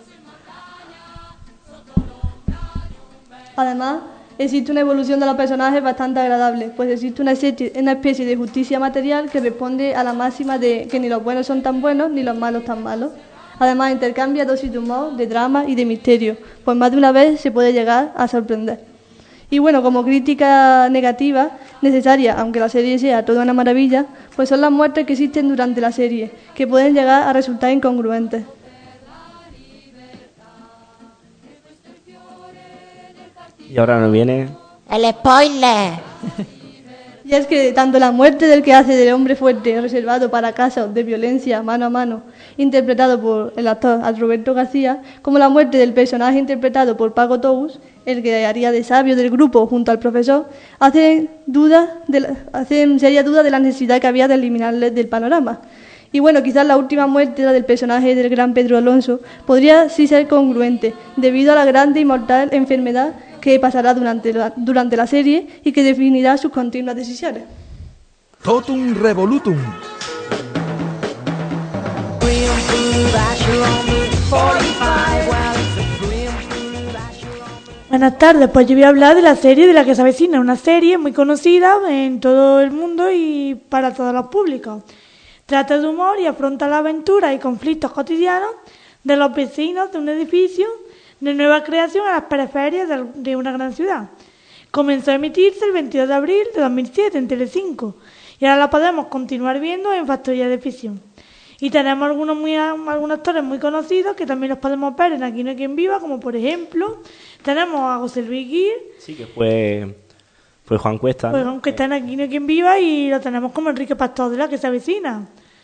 Además, existe una evolución de los personajes bastante agradable, pues existe una especie, una especie de justicia material que responde a la máxima de que ni los buenos son tan buenos ni los malos tan malos. Además, intercambia dosis de humor, de drama y de misterio, pues más de una vez se puede llegar a sorprender. Y bueno, como crítica negativa, necesaria, aunque la serie sea toda una maravilla, pues son las muertes que existen durante la serie, que pueden llegar a resultar incongruentes. Y ahora nos viene... ¡el spoiler! Y es que tanto la muerte del que hace del hombre fuerte reservado para casos de violencia mano a mano, interpretado por el actor Roberto García, como la muerte del personaje interpretado por Paco Tous, el que haría de sabio del grupo junto al profesor, hacen, duda de la, hacen seria duda de la necesidad que había de eliminarles del panorama. Y bueno, quizás la última muerte, la del personaje del gran Pedro Alonso, podría sí ser congruente, debido a la grande y mortal enfermedad que pasará durante la, durante la serie y que definirá sus continuas decisiones. Totum Revolutum. Buenas tardes, pues yo voy a hablar de la serie de la que se avecina, una serie muy conocida en todo el mundo y para todos los públicos. Trata de humor y afronta la aventura y conflictos cotidianos de los vecinos de un edificio de nueva creación a las periferias de una gran ciudad. Comenzó a emitirse el veintidós de abril de dos mil siete en Telecinco y ahora la podemos continuar viendo en Factoría de Ficción. Y tenemos algunos, muy, algunos actores muy conocidos que también los podemos ver en Aquí no hay quien viva, como por ejemplo tenemos a José Luis Guir. Sí, que fue, fue Juan Cuesta. Pues Juan Cuesta en Aquí no hay quien viva y lo tenemos como Enrique Pastor de La que se avecina.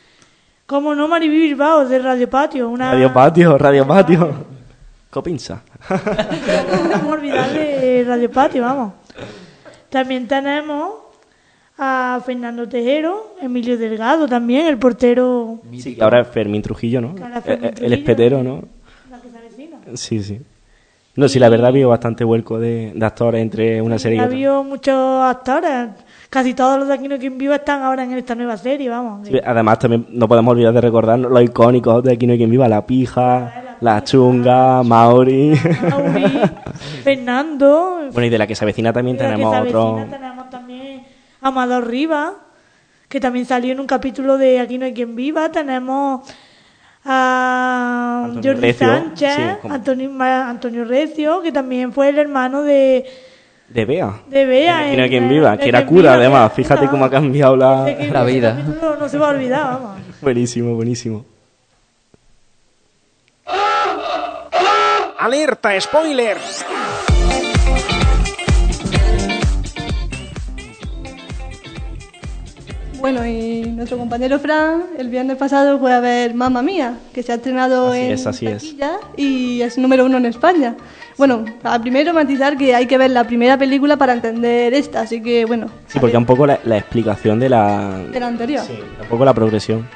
Como no, Maribí Bilbao, de Radio Patio. Una... Radio Patio, Radio Patio. Copinsa. No podemos olvidar de Radio Patio, vamos. También tenemos a Fernando Tejero, Emilio Delgado también, el portero. Sí, ahora es Fermín Trujillo, ¿no? Fermín El, Trujillo, el espetero, ¿no? La que se avecina. Sí, sí. No, sí, la verdad había bastante vuelco de, de actores entre una serie y Ha otra. habido muchos actores. Casi todos los de Aquí no hay quien viva están ahora en esta nueva serie, vamos. Sí, además, también no podemos olvidar de recordar los icónicos de Aquí no hay quien viva: La Pija, La Chunga, Mauri. Mauri, Fernando. Bueno, y de La que se avecina también De La que tenemos se otro. avecina tenemos también a Amador Rivas, que también salió en un capítulo de Aquí no hay quien viva. Tenemos a Antonio Jordi Recio, Sánchez, sí, como- Antonio, Ma- Antonio Recio, que también fue el hermano de, De Bea. de Bea. Aquí no hay en- quien viva, en que era Quien cura, Viva, además. que era Fíjate cura, cómo ha cambiado la, de que La ese vida. capítulo no se va a olvidar, vamos. Buenísimo, buenísimo. ¡Alerta, spoiler! Bueno, y nuestro compañero Fran el viernes pasado fue a ver Mamma Mía, que se ha estrenado Así en es, así es. taquilla y es número uno en España. Bueno, a primero matizar que hay que ver la primera película para entender esta, así que bueno, Sí, porque un poco la, la explicación de la... de la anterior. Un poco la progresión.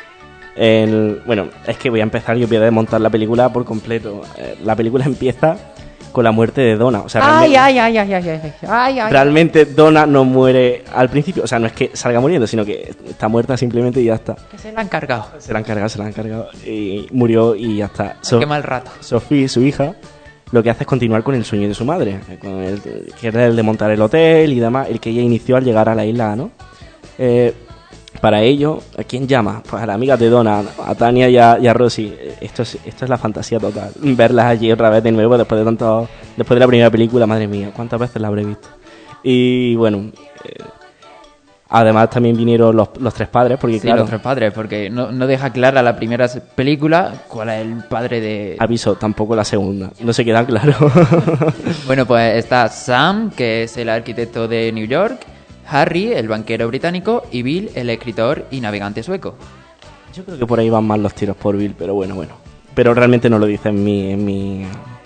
El, bueno, es que voy a empezar, yo voy a desmontar la película por completo. Eh, La película empieza con la muerte de Donna. O sea, Ay, realmente, ay, ay, ay, ay, ay, ay, ay. realmente Donna no muere al principio. O sea, no es que salga muriendo, sino que está muerta simplemente y ya está. Que se la han cargado. Se la han cargado, se la han cargado. Y murió y ya está. So- Qué mal rato. Sophie, su hija, lo que hace es continuar con el sueño de su madre, eh, con el, que era el de montar el hotel y demás, el que ella inició al llegar a la isla, ¿no? Eh, para ello, ¿a quién llama? Pues a las amigas de Donna, ¿no? A Tania y a, y a Rosy. Eh, Esto es, esto es la fantasía total. Verlas allí otra vez de nuevo después de tanto, después de la primera película, madre mía, ¿cuántas veces la habré visto? Y bueno, eh, además también vinieron los, los tres padres, porque Sí, claro, los tres padres, porque no, no deja clara la primera película cuál es el padre de... aviso, tampoco la segunda, no se queda claro. Bueno, pues está Sam, que es el arquitecto de New York, Harry, el banquero británico, y Bill, el escritor y navegante sueco. Yo creo que por ahí van más los tiros por Bill, pero bueno, bueno. Pero realmente no lo dice en mi, en mi,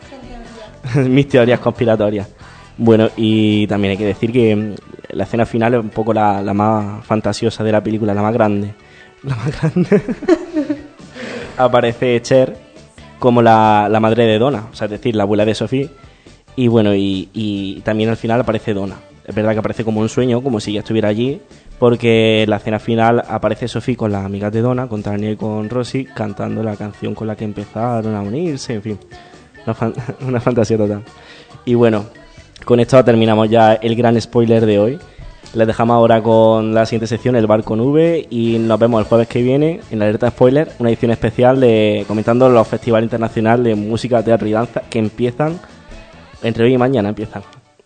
en mis teorías conspiratorias. Bueno, y también hay que decir que mm, la escena final es un poco la, la más fantasiosa de la película, la más grande. La más grande. Aparece Cher como la, la madre de Donna, o sea, es decir, la abuela de Sophie. Y bueno, y, y también al final aparece Donna. Es verdad que aparece como un sueño, como si ella estuviera allí, porque en la escena final aparece Sophie con las amigas de Donna, con Tania y con Rosy, cantando la canción con la que empezaron a unirse, en fin, una, fan- una fantasía total. Y bueno, con esto terminamos ya el gran spoiler de hoy. Les dejamos ahora con la siguiente sección, el bar con V, y nos vemos el jueves que viene en la alerta spoiler, una edición especial de comentando los festivales internacionales de música, teatro y danza que empiezan entre hoy y mañana empiezan.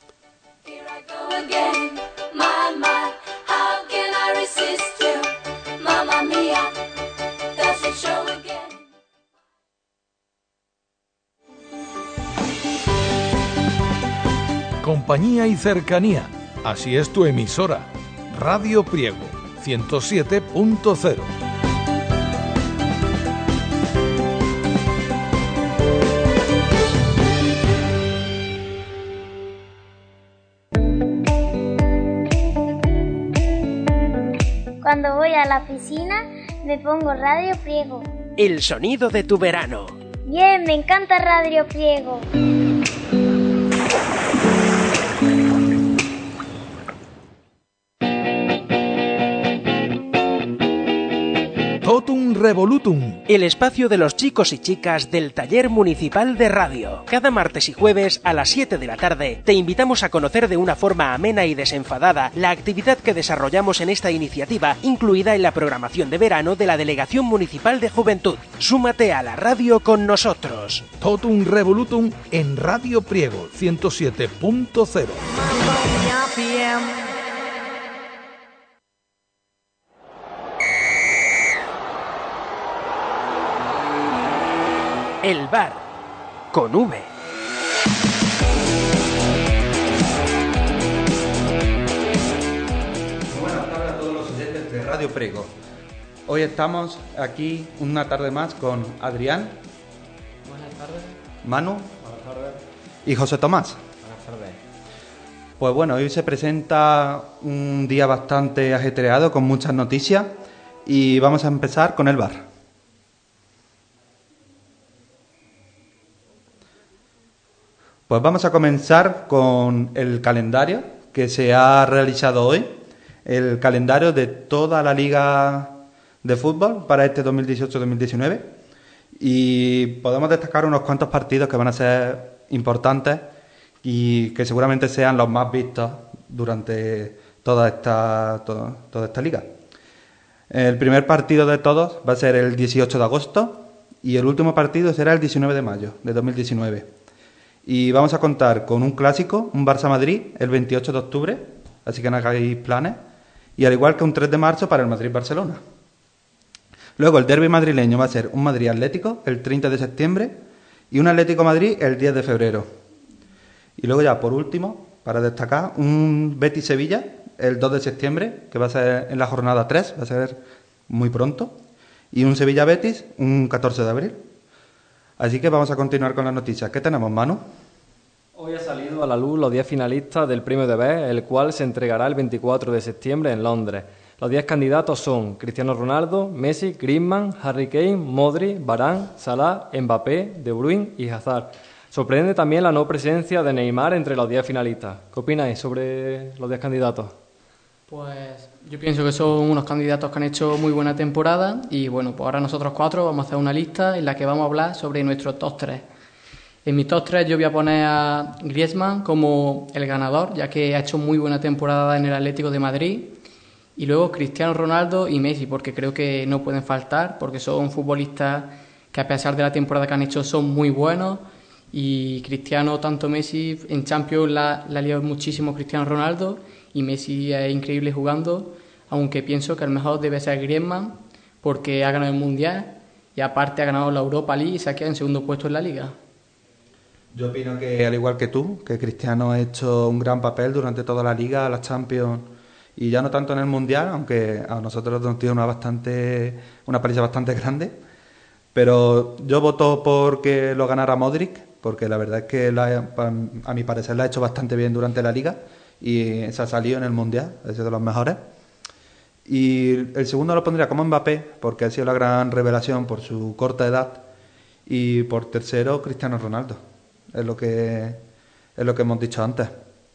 Compañía y cercanía. Así es tu emisora. Radio Priego ciento siete punto cero. Cuando voy a la piscina me pongo Radio Priego. El sonido de tu verano. Bien, me encanta Radio Priego. Totum Revolutum. El espacio de los chicos y chicas del Taller Municipal de Radio. Cada martes y jueves a las siete de la tarde te invitamos a conocer de una forma amena y desenfadada la actividad que desarrollamos en esta iniciativa, incluida en la programación de verano de la Delegación Municipal de Juventud. Súmate a la radio con nosotros. Totum Revolutum en Radio Priego ciento siete punto cero. El bar con V. Buenas tardes a todos los oyentes de Radio Prego. Hoy estamos aquí una tarde más con Adrián. Buenas tardes. Manu. Buenas tardes. Y José Tomás. Buenas tardes. Pues bueno, hoy se presenta un día bastante ajetreado con muchas noticias y vamos a empezar con el bar. Pues vamos a comenzar con el calendario que se ha realizado hoy, el calendario de toda la Liga de Fútbol para este dos mil dieciocho dos mil diecinueve, y podemos destacar unos cuantos partidos que van a ser importantes y que seguramente sean los más vistos durante toda esta, toda, toda esta liga. El primer partido de todos va a ser el dieciocho de agosto y el último partido será el diecinueve de mayo de dos mil diecinueve. Y vamos a contar con un clásico, un Barça-Madrid, el veintiocho de octubre, así que no hagáis planes, y al igual que un tres de marzo para el Madrid-Barcelona. Luego el derbi madrileño va a ser un Madrid-Atlético el treinta de septiembre y un Atlético-Madrid el diez de febrero. Y luego ya por último, para destacar, un Betis-Sevilla el dos de septiembre, que va a ser en la jornada tres, va a ser muy pronto, y un Sevilla-Betis un catorce de abril. Así que vamos a continuar con las noticias. ¿Qué tenemos, Manu? Hoy ha salido a la luz los diez finalistas del Premio de B, el cual se entregará el veinticuatro de septiembre en Londres. Los diez candidatos son Cristiano Ronaldo, Messi, Griezmann, Harry Kane, Modric, Varane, Salah, Mbappé, De Bruyne y Hazard. Sorprende también la no presencia de Neymar entre los diez finalistas. ¿Qué opináis sobre los diez candidatos? Pues yo pienso que son unos candidatos que han hecho muy buena temporada y bueno, pues ahora nosotros cuatro vamos a hacer una lista en la que vamos a hablar sobre nuestro top tres. En mi top tres yo voy a poner a Griezmann como el ganador, ya que ha hecho muy buena temporada en el Atlético de Madrid. Y luego Cristiano Ronaldo y Messi, porque creo que no pueden faltar, porque son futbolistas que a pesar de la temporada que han hecho son muy buenos. Y Cristiano, tanto Messi, en Champions la, la ha liado muchísimo Cristiano Ronaldo y Messi es increíble jugando, aunque pienso que el mejor debe ser Griezmann, porque ha ganado el Mundial y aparte ha ganado la Europa League y se ha quedado en segundo puesto en la Liga. Yo opino que, al igual que tú, que Cristiano ha hecho un gran papel durante toda la Liga, la Champions, y ya no tanto en el Mundial, aunque a nosotros nos dio una bastante una paliza bastante grande, pero yo voto porque lo ganara Modric, porque la verdad es que la, a mi parecer la ha hecho bastante bien durante la Liga y se ha salido en el Mundial, es de los mejores. Y el segundo lo pondría como Mbappé, porque ha sido la gran revelación por su corta edad, y por tercero Cristiano Ronaldo, es lo que es lo que hemos dicho antes.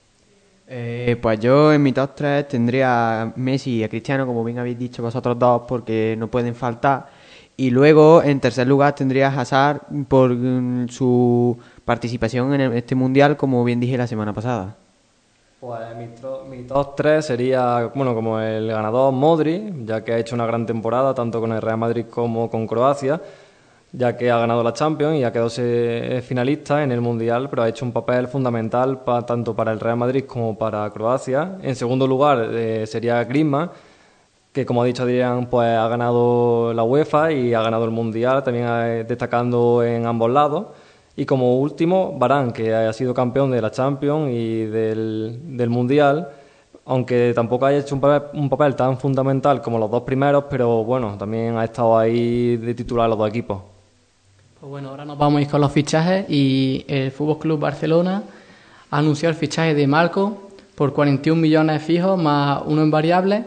Eh, pues yo en mi top tres tendría a Messi y a Cristiano, como bien habéis dicho vosotros dos, porque no pueden faltar. Y luego, en tercer lugar, tendría a Hazard por um, su participación en este Mundial, como bien dije la semana pasada. Pues mi, tro- mi top tres sería, bueno, como el ganador Modric, ya que ha hecho una gran temporada, tanto con el Real Madrid como con Croacia, ya que ha ganado la Champions y ha quedado finalista en el Mundial, pero ha hecho un papel fundamental pa, tanto para el Real Madrid como para Croacia. En segundo lugar eh, sería Griezmann, que como ha dicho Adrián, pues ha ganado la UEFA y ha ganado el Mundial, también eh, destacando en ambos lados. Y como último, Varane, que ha sido campeón de la Champions y del, del Mundial, aunque tampoco haya hecho un papel, un papel tan fundamental como los dos primeros, pero bueno, también ha estado ahí de titular los dos equipos. Pues bueno, ahora nos vamos a ir con los fichajes y el F C Barcelona ha anunciado el fichaje de Marco por cuarenta y un millones fijos más uno en variables,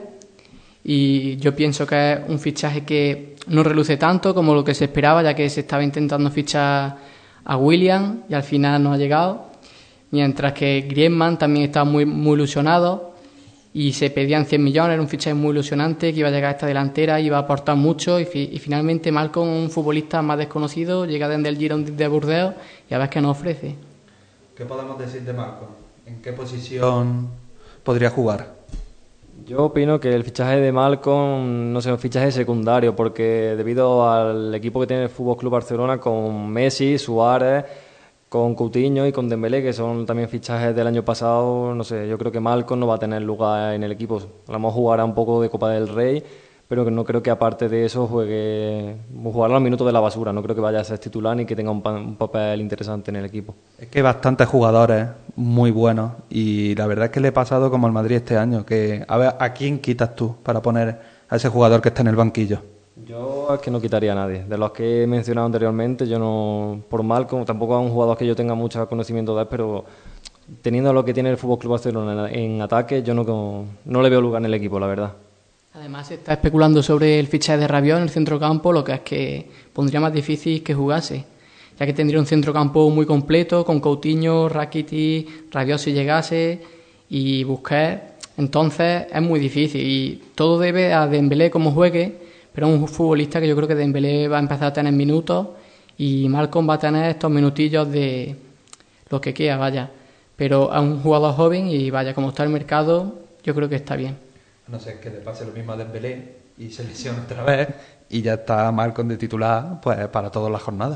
y yo pienso que es un fichaje que no reluce tanto como lo que se esperaba, ya que se estaba intentando fichar a William y al final no ha llegado, mientras que Griezmann también estaba muy, muy ilusionado y se pedían cien millones, era un fichaje muy ilusionante que iba a llegar a esta delantera, iba a aportar mucho y, fi- y finalmente Malcom, un futbolista más desconocido, llega desde el Girondins de Burdeos y a ver qué nos ofrece. ¿Qué podemos decir de Malcom? ¿En qué posición podría jugar? Yo opino que el fichaje de Malcom no sé, un fichaje secundario, porque debido al equipo que tiene el F C Barcelona con Messi, Suárez, con Coutinho y con Dembélé, que son también fichajes del año pasado, no sé, yo creo que Malcom no va a tener lugar en el equipo. A lo mejor jugará un poco de Copa del Rey, pero que no creo que aparte de eso juegue jugará los minutos de la basura. No creo que vaya a ser titular ni que tenga un, pa- un papel interesante en el equipo. Es que hay bastantes jugadores muy buenos y la verdad es que le he pasado como al Madrid este año, que a ver, ¿a quién quitas tú para poner a ese jugador que está en el banquillo? Yo es que no quitaría a nadie. De los que he mencionado anteriormente, yo no, por mal, como tampoco a un jugador que yo tenga mucho conocimiento de él, pero teniendo lo que tiene el F C Barcelona en, en ataque, yo no, no le veo lugar en el equipo, la verdad. Además se está especulando sobre el fichaje de Rabiot en el centrocampo, lo que es que pondría más difícil que jugase, ya que tendría un centrocampo muy completo, con Coutinho, Rakitic, Rabiot si llegase y Busquets. Entonces es muy difícil y todo debe a Dembélé como juegue, pero es un futbolista que yo creo que Dembélé va a empezar a tener minutos y Malcolm va a tener estos minutillos de lo que quiera, vaya. Pero es un jugador joven y vaya, como está el mercado, yo creo que está bien. No sé, que le pase lo mismo a Dembélé y se lesione otra vez y ya está Malcolm de titular pues para todas las jornadas.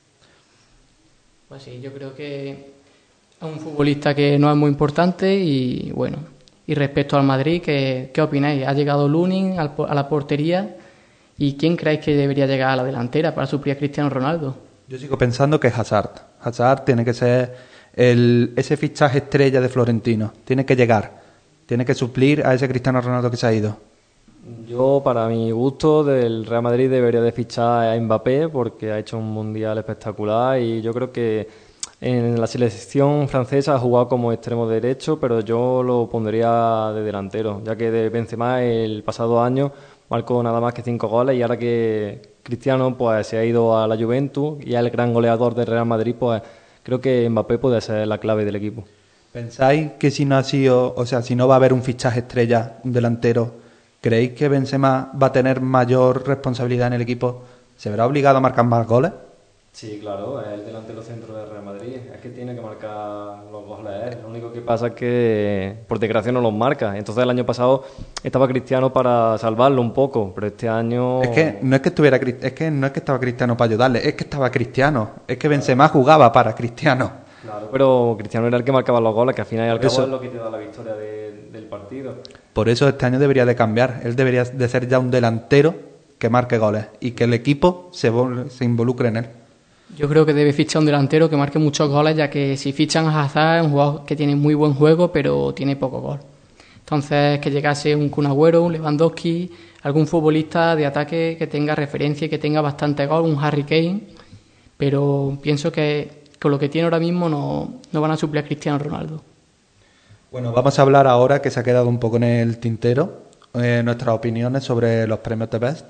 Pues sí, yo creo que es un futbolista que no es muy importante y bueno. Y respecto al Madrid, ¿qué, qué opináis? ¿Ha llegado Lunin a la portería? ¿Y quién creéis que debería llegar a la delantera para suplir a Cristiano Ronaldo? Yo sigo pensando que es Hazard. Hazard tiene que ser el, ese fichaje estrella de Florentino. Tiene que llegar. Tiene que suplir a ese Cristiano Ronaldo que se ha ido. Yo, para mi gusto, del Real Madrid debería de fichar a Mbappé porque ha hecho un mundial espectacular y yo creo que en la selección francesa ha jugado como extremo derecho, pero yo lo pondría de delantero, ya que de Benzema el pasado año marcó nada más que cinco goles y ahora que Cristiano pues se ha ido a la Juventus y es el gran goleador del Real Madrid, pues creo que Mbappé puede ser la clave del equipo. ¿Pensáis que si no ha sido, o sea, si no va a haber un fichaje estrella, un delantero, creéis que Benzema va a tener mayor responsabilidad en el equipo? ¿Se verá obligado a marcar más goles? Sí, claro, es el delantero centro del Real Madrid, es que tiene que marcar los goles. Lo único que pasa es que, por desgracia, no los marca. Entonces el año pasado estaba Cristiano para salvarlo un poco, pero este año... Es que no es que estuviera, es que no es que estaba Cristiano para ayudarle, es que estaba Cristiano, es que Benzema jugaba para Cristiano. Claro, pero Cristiano era el que marcaba los goles, que al final y al cabo Eso. es lo que te da la victoria de, del partido. Por eso este año debería de cambiar, él debería de ser ya un delantero que marque goles y que el equipo se, vol- se involucre en él. Yo creo que debe fichar un delantero que marque muchos goles, ya que si fichan a Hazard es un jugador que tiene muy buen juego, pero tiene poco gol. Entonces, que llegase un Kun Agüero, un Lewandowski, algún futbolista de ataque que tenga referencia y que tenga bastante gol, un Harry Kane, pero pienso que con lo que tiene ahora mismo no, no van a suplir a Cristiano Ronaldo. Bueno, vamos a hablar ahora, que se ha quedado un poco en el tintero, eh, nuestras opiniones sobre los premios de Best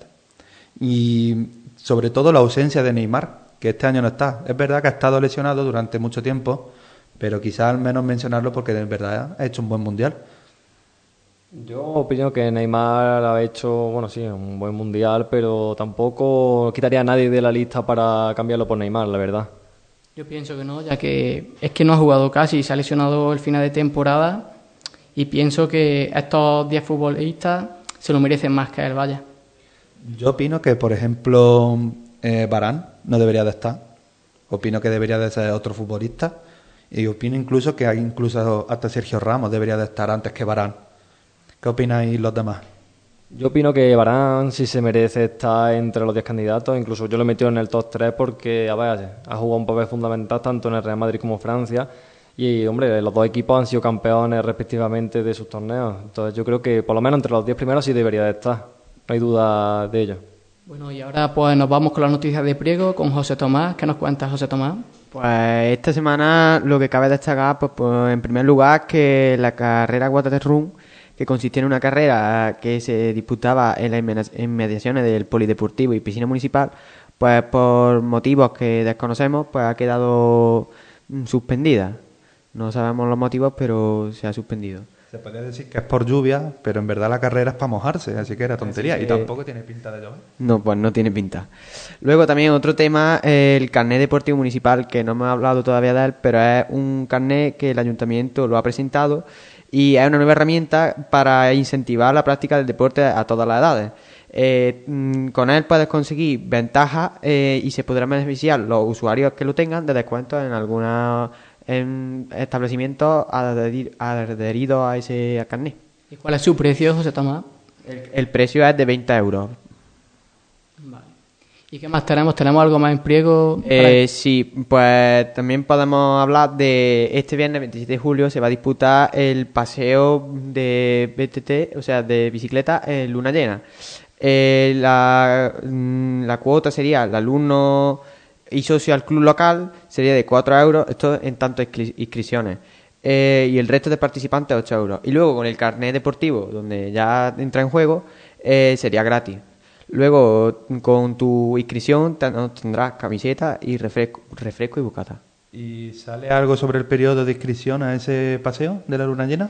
y sobre todo la ausencia de Neymar, que este año no está. Es verdad que ha estado lesionado durante mucho tiempo, pero quizás al menos mencionarlo porque de verdad ha hecho un buen mundial. Yo opino que Neymar ha hecho, bueno, sí, un buen mundial, pero tampoco quitaría a nadie de la lista para cambiarlo por Neymar, la verdad. Yo pienso que no, ya que es que no ha jugado casi, se ha lesionado el final de temporada y pienso que estos diez futbolistas se lo merecen más que él, vaya. Yo opino que, por ejemplo, eh, Varane no debería de estar. Opino que debería de ser otro futbolista y opino incluso que hay incluso hasta Sergio Ramos debería de estar antes que Varane. ¿Qué opináis los demás? Yo opino que Varane sí se merece estar entre los diez candidatos, incluso yo lo he metido en el top tres porque, a ver, ha jugado un papel fundamental tanto en el Real Madrid como Francia y, hombre, los dos equipos han sido campeones respectivamente de sus torneos, entonces yo creo que por lo menos entre los diez primeros sí debería de estar, no hay duda de ello. Bueno, y ahora pues nos vamos con las noticias de Priego con José Tomás. ¿Qué nos cuenta José Tomás? Pues esta semana lo que cabe destacar, pues, pues en primer lugar, que la carrera Water Run, que consistía en una carrera que se disputaba en las inmediaciones del polideportivo y piscina municipal, pues por motivos que desconocemos, pues ha quedado suspendida. No sabemos los motivos, pero se ha suspendido. Se podría decir que es por lluvia, pero en verdad la carrera es para mojarse, así que era tontería. Así que... Y tampoco tiene pinta de llover. No, pues no tiene pinta. Luego también otro tema, el carnet deportivo municipal, que no hemos hablado todavía de él, pero es un carnet que el ayuntamiento lo ha presentado y es una nueva herramienta para incentivar la práctica del deporte a todas las edades. Eh, con él puedes conseguir ventajas eh, y se podrán beneficiar los usuarios que lo tengan de descuentos en algunos en establecimientos adherir, adheridos a ese carnet. ¿Y cuál es su precio, José Tomás? El, el precio es de veinte euros. Vale. ¿Y qué más tenemos? ¿Tenemos algo más en Priego? Eh, sí, pues también podemos hablar de este viernes veintisiete de julio se va a disputar el paseo de B T T, o sea, de bicicleta en luna llena. Eh, la, mm, la cuota sería el alumno y socio al club local, sería de cuatro euros, esto en tanto inscri- inscripciones. Eh, y el resto de participantes ocho euros. Y luego con el carnet deportivo, donde ya entra en juego, eh, sería gratis. Luego con tu inscripción tendrás camiseta y refresco, refresco y bocata. ¿Y sale algo sobre el periodo de inscripción a ese paseo de la luna llena?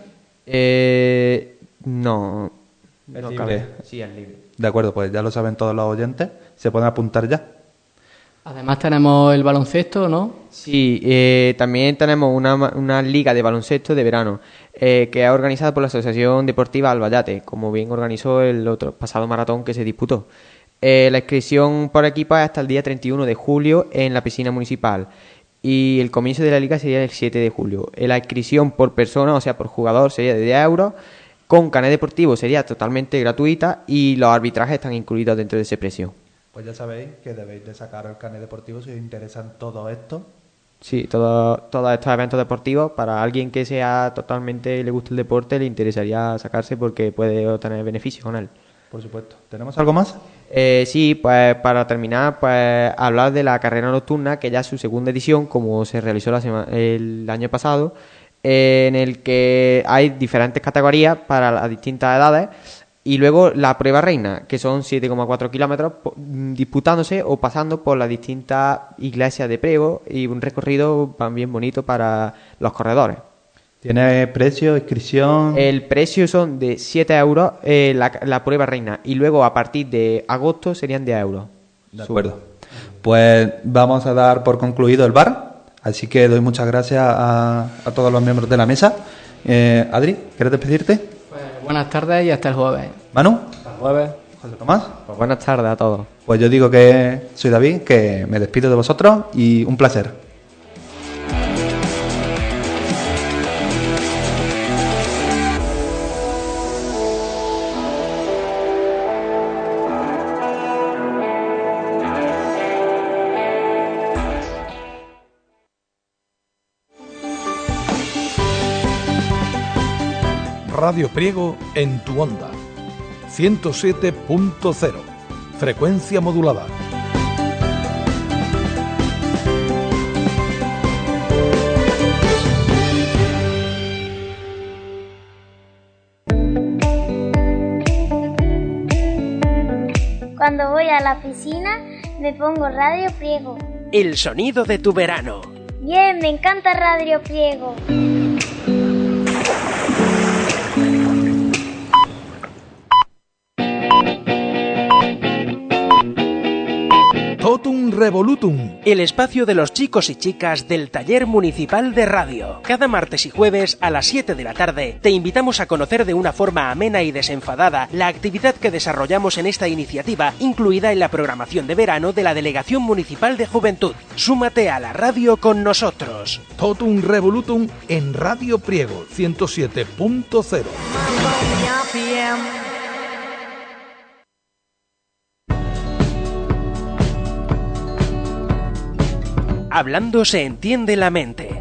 Eh, no. ¿Es no libre? cabe. Sí, es libre. De acuerdo, pues ya lo saben todos los oyentes. Se pueden apuntar ya. Además tenemos el baloncesto, ¿no? Sí, eh, también tenemos una, una liga de baloncesto de verano eh, que es organizada por la Asociación Deportiva Albayate, como bien organizó el otro pasado maratón que se disputó. Eh, la inscripción por equipo es hasta el día treinta y uno de julio en la piscina municipal y el comienzo de la liga sería el siete de julio. Eh, la inscripción por persona, o sea, por jugador, sería de diez euros. Con carnet deportivo sería totalmente gratuita y los arbitrajes están incluidos dentro de ese precio. Pues ya sabéis que debéis de sacar el carnet deportivo si os interesan todo esto. Sí, todo, todos estos eventos deportivos, para alguien que sea totalmente le guste el deporte, le interesaría sacarse porque puede obtener beneficios con él. Por supuesto. ¿Tenemos algo más? Eh, sí, pues para terminar, pues hablar de la carrera nocturna, que ya es su segunda edición, como se realizó la sema- el año pasado, eh, en el que hay diferentes categorías para las distintas edades. Y luego la prueba reina, que son siete coma cuatro kilómetros disputándose o pasando por las distintas iglesias de Priego y un recorrido también bonito para los corredores. ¿Tiene precio, inscripción? El precio son de siete euros eh, la, la prueba reina y luego a partir de agosto serían diez euros. De acuerdo. Pues vamos a dar por concluido el bar, así que doy muchas gracias a, a todos los miembros de la mesa. Eh, Adri, ¿quieres despedirte? Buenas tardes y hasta el jueves. Manu. Hasta el jueves. José Tomás. Pues buenas tardes a todos. Pues yo digo que soy David, que me despido de vosotros y un placer. Radio Priego en tu onda. ciento siete punto cero. Frecuencia modulada. Cuando voy a la piscina me pongo Radio Priego. El sonido de tu verano. Bien, me encanta Radio Priego. Totum Revolutum. El espacio de los chicos y chicas del Taller Municipal de Radio. Cada martes y jueves a las siete de la tarde te invitamos a conocer de una forma amena y desenfadada la actividad que desarrollamos en esta iniciativa, incluida en la programación de verano de la Delegación Municipal de Juventud. Súmate a la radio con nosotros. Totum Revolutum en Radio Priego ciento siete punto cero. Hablando se entiende la mente.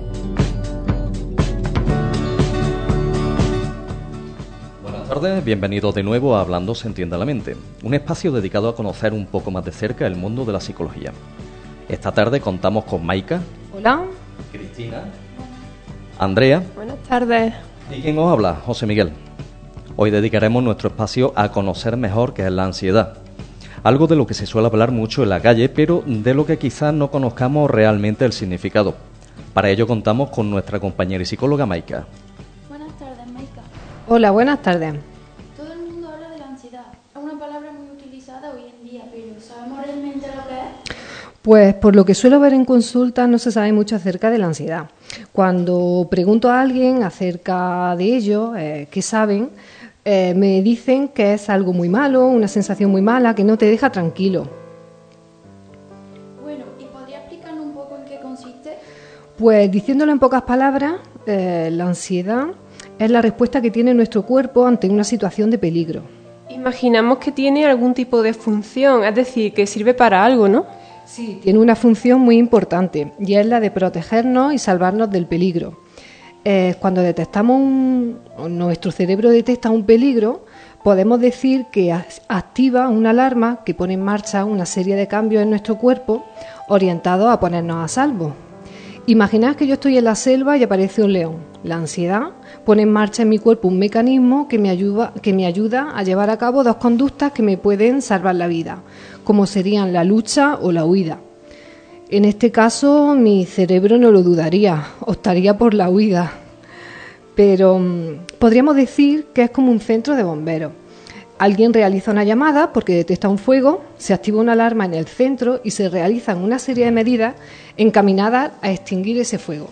Buenas tardes, bienvenidos de nuevo a Hablando se entiende la mente, un espacio dedicado a conocer un poco más de cerca el mundo de la psicología. Esta tarde contamos con Maika. Hola. Cristina. Andrea. Buenas tardes. ¿Y quién os habla? José Miguel. Hoy dedicaremos nuestro espacio a conocer mejor qué es la ansiedad. Algo de lo que se suele hablar mucho en la calle, pero de lo que quizás no conozcamos realmente el significado. Para ello contamos con nuestra compañera y psicóloga Maika. Buenas tardes, Maika. Hola, buenas tardes. Todo el mundo habla de la ansiedad. Es una palabra muy utilizada hoy en día, pero ¿sabemos realmente lo que es? Pues por lo que suelo ver en consultas no se sabe mucho acerca de la ansiedad. Cuando pregunto a alguien acerca de ello, eh, ¿qué saben?, Eh, me dicen que es algo muy malo, una sensación muy mala, que no te deja tranquilo. Bueno, ¿y podría explicarnos un poco en qué consiste? Pues diciéndolo en pocas palabras, eh, la ansiedad es la respuesta que tiene nuestro cuerpo ante una situación de peligro. Imaginamos que tiene algún tipo de función, es decir, que sirve para algo, ¿no? Sí, tiene una función muy importante y es la de protegernos y salvarnos del peligro. Eh, cuando detectamos un, nuestro cerebro detecta un peligro, podemos decir que activa una alarma que pone en marcha una serie de cambios en nuestro cuerpo orientados a ponernos a salvo. Imaginad que yo estoy en la selva y aparece un león. La ansiedad pone en marcha en mi cuerpo un mecanismo que me ayuda, que me ayuda a llevar a cabo dos conductas que me pueden salvar la vida, como serían la lucha o la huida. En este caso, mi cerebro no lo dudaría, optaría por la huida. Pero mmm, podríamos decir que es como un centro de bomberos. Alguien realiza una llamada porque detecta un fuego, se activa una alarma en el centro y se realizan una serie de medidas encaminadas a extinguir ese fuego.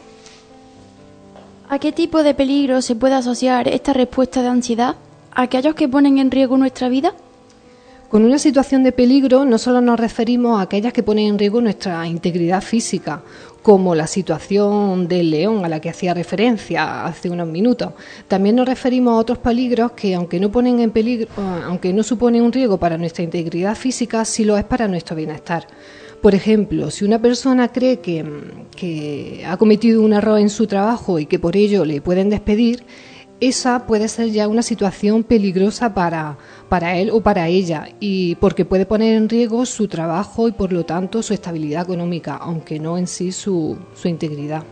¿A qué tipo de peligro se puede asociar esta respuesta de ansiedad? ¿A aquellos que ponen en riesgo nuestra vida? Con una situación de peligro no solo nos referimos a aquellas que ponen en riesgo nuestra integridad física, como la situación del león a la que hacía referencia hace unos minutos. También nos referimos a otros peligros que, aunque no ponen en peligro, aunque no suponen un riesgo para nuestra integridad física, sí lo es para nuestro bienestar. Por ejemplo, si una persona cree que, que ha cometido un error en su trabajo y que por ello le pueden despedir, esa puede ser ya una situación peligrosa para, para él o para ella, y porque puede poner en riesgo su trabajo y por lo tanto su estabilidad económica, aunque no en sí su, su integridad.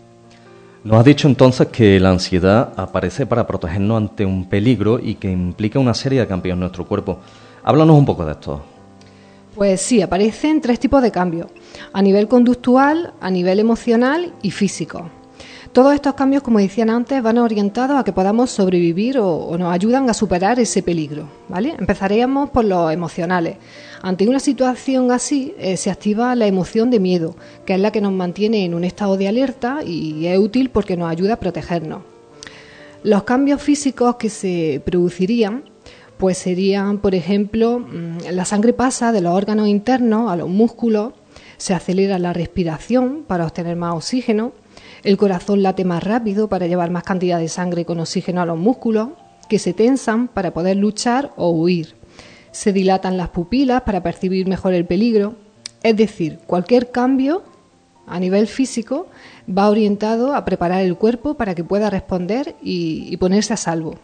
Nos has dicho entonces que la ansiedad aparece para protegernos ante un peligro y que implica una serie de cambios en nuestro cuerpo. Háblanos un poco de esto. Pues sí, aparecen tres tipos de cambios, a nivel conductual, a nivel emocional y físico. Todos estos cambios, como decían antes, van orientados a que podamos sobrevivir o, o nos ayudan a superar ese peligro, ¿vale? Empezaríamos por los emocionales. Ante una situación así, eh, se activa la emoción de miedo, que es la que nos mantiene en un estado de alerta y es útil porque nos ayuda a protegernos. Los cambios físicos que se producirían, pues serían, por ejemplo, la sangre pasa de los órganos internos a los músculos, se acelera la respiración para obtener más oxígeno, el corazón late más rápido para llevar más cantidad de sangre con oxígeno a los músculos, que se tensan para poder luchar o huir. Se dilatan las pupilas para percibir mejor el peligro. Es decir, cualquier cambio a nivel físico va orientado a preparar el cuerpo para que pueda responder y, y ponerse a salvo.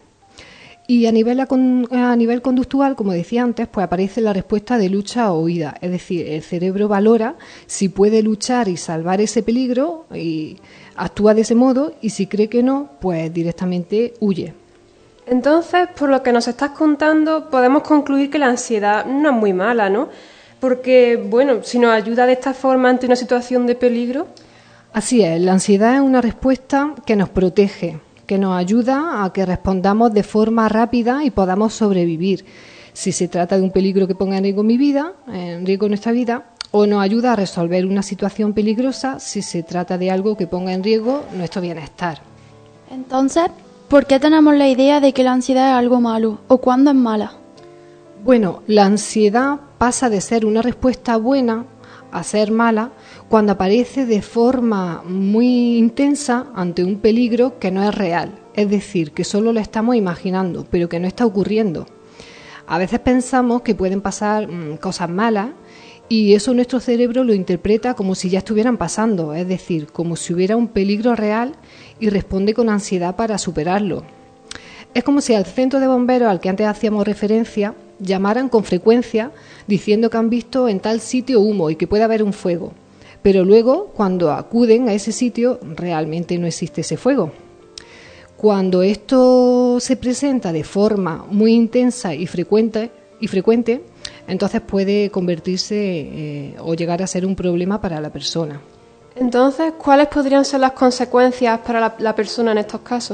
Y a nivel, a nivel conductual, como decía antes, pues aparece la respuesta de lucha o huida. Es decir, el cerebro valora si puede luchar y salvar ese peligro y actúa de ese modo, y si cree que no, pues directamente huye. Entonces, por lo que nos estás contando, podemos concluir que la ansiedad no es muy mala, ¿no? Porque, bueno, si nos ayuda de esta forma ante una situación de peligro. Así es, la ansiedad es una respuesta que nos protege, que nos ayuda a que respondamos de forma rápida y podamos sobrevivir. Si se trata de un peligro que ponga en riesgo mi vida, en riesgo nuestra vida, o nos ayuda a resolver una situación peligrosa si se trata de algo que ponga en riesgo nuestro bienestar. Entonces, ¿por qué tenemos la idea de que la ansiedad es algo malo o cuándo es mala? Bueno, la ansiedad pasa de ser una respuesta buena a ser mala cuando aparece de forma muy intensa ante un peligro que no es real, es decir, que solo lo estamos imaginando, pero que no está ocurriendo. A veces pensamos que pueden pasar mmm, cosas malas y eso nuestro cerebro lo interpreta como si ya estuvieran pasando, es decir, como si hubiera un peligro real y responde con ansiedad para superarlo. Es como si al centro de bomberos al que antes hacíamos referencia llamaran con frecuencia diciendo que han visto en tal sitio humo y que puede haber un fuego, pero luego cuando acuden a ese sitio realmente no existe ese fuego. Cuando esto se presenta de forma muy intensa y frecuente, y frecuente entonces puede convertirse eh, o llegar a ser un problema para la persona. Entonces, ¿cuáles podrían ser las consecuencias para la, la persona en estos casos?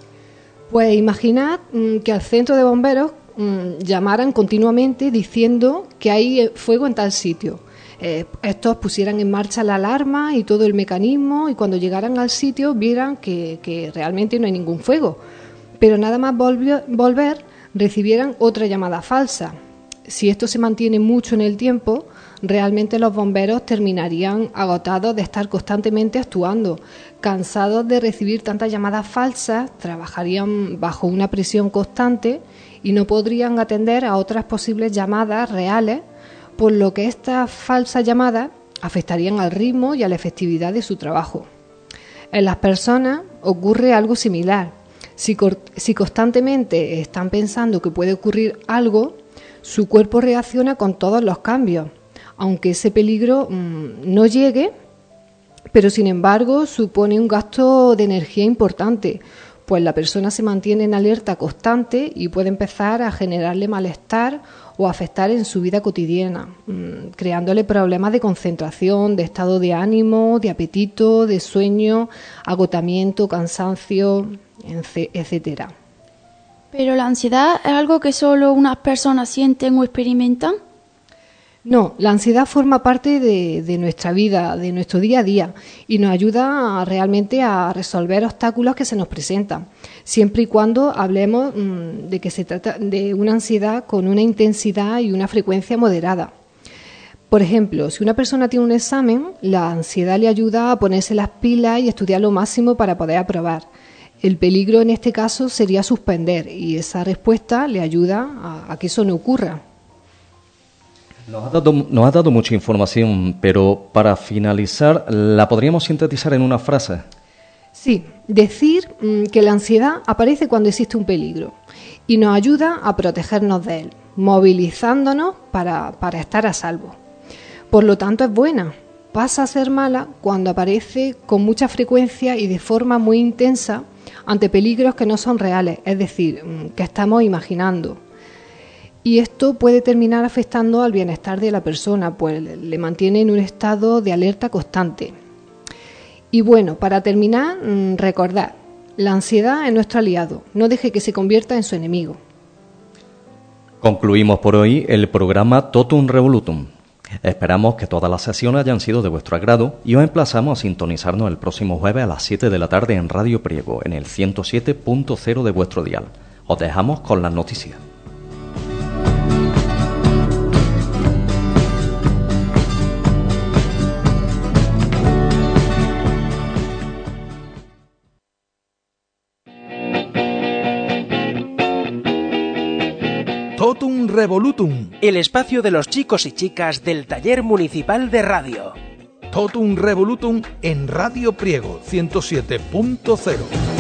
Pues imaginad mmm, que al centro de bomberos mmm, llamaran continuamente diciendo que hay fuego en tal sitio. Eh, estos pusieran en marcha la alarma y todo el mecanismo y cuando llegaran al sitio vieran que, que realmente no hay ningún fuego. Pero nada más volvió, volver recibieran otra llamada falsa. Si esto se mantiene mucho en el tiempo, realmente los bomberos terminarían agotados de estar constantemente actuando, cansados de recibir tantas llamadas falsas, trabajarían bajo una presión constante y no podrían atender a otras posibles llamadas reales, por lo que estas falsas llamadas afectarían al ritmo y a la efectividad de su trabajo. En las personas ocurre algo similar. Si, si constantemente están pensando que puede ocurrir algo, su cuerpo reacciona con todos los cambios, aunque ese peligro mmm, no llegue, pero sin embargo supone un gasto de energía importante, pues la persona se mantiene en alerta constante y puede empezar a generarle malestar o afectar en su vida cotidiana, mmm, creándole problemas de concentración, de estado de ánimo, de apetito, de sueño, agotamiento, cansancio, etcétera. ¿Pero la ansiedad es algo que solo unas personas sienten o experimentan? No, la ansiedad forma parte de, de nuestra vida, de nuestro día a día, y nos ayuda a, realmente a resolver obstáculos que se nos presentan, siempre y cuando hablemos mmm, de que se trata de una ansiedad con una intensidad y una frecuencia moderada. Por ejemplo, si una persona tiene un examen, la ansiedad le ayuda a ponerse las pilas y estudiar lo máximo para poder aprobar. El peligro en este caso sería suspender, y esa respuesta le ayuda a, a que eso no ocurra. Nos ha, dado, nos ha dado mucha información, pero para finalizar, ¿la podríamos sintetizar en una frase? Sí, decir mmm, que la ansiedad aparece cuando existe un peligro y nos ayuda a protegernos de él, movilizándonos para, para estar a salvo. Por lo tanto, es buena. Pasa a ser mala cuando aparece con mucha frecuencia y de forma muy intensa ante peligros que no son reales, es decir, mmm, que estamos imaginando. Y esto puede terminar afectando al bienestar de la persona, pues le mantiene en un estado de alerta constante. Y bueno, para terminar, recordad, la ansiedad es nuestro aliado, no deje que se convierta en su enemigo. Concluimos por hoy el programa Totum Revolutum. Esperamos que todas las sesiones hayan sido de vuestro agrado y os emplazamos a sintonizarnos el próximo jueves a las siete de la tarde en Radio Priego, en el ciento siete punto cero de vuestro dial. Os dejamos con las noticias. Totum Revolutum. El espacio de los chicos y chicas del Taller Municipal de Radio. Totum Revolutum en Radio Priego ciento siete punto cero.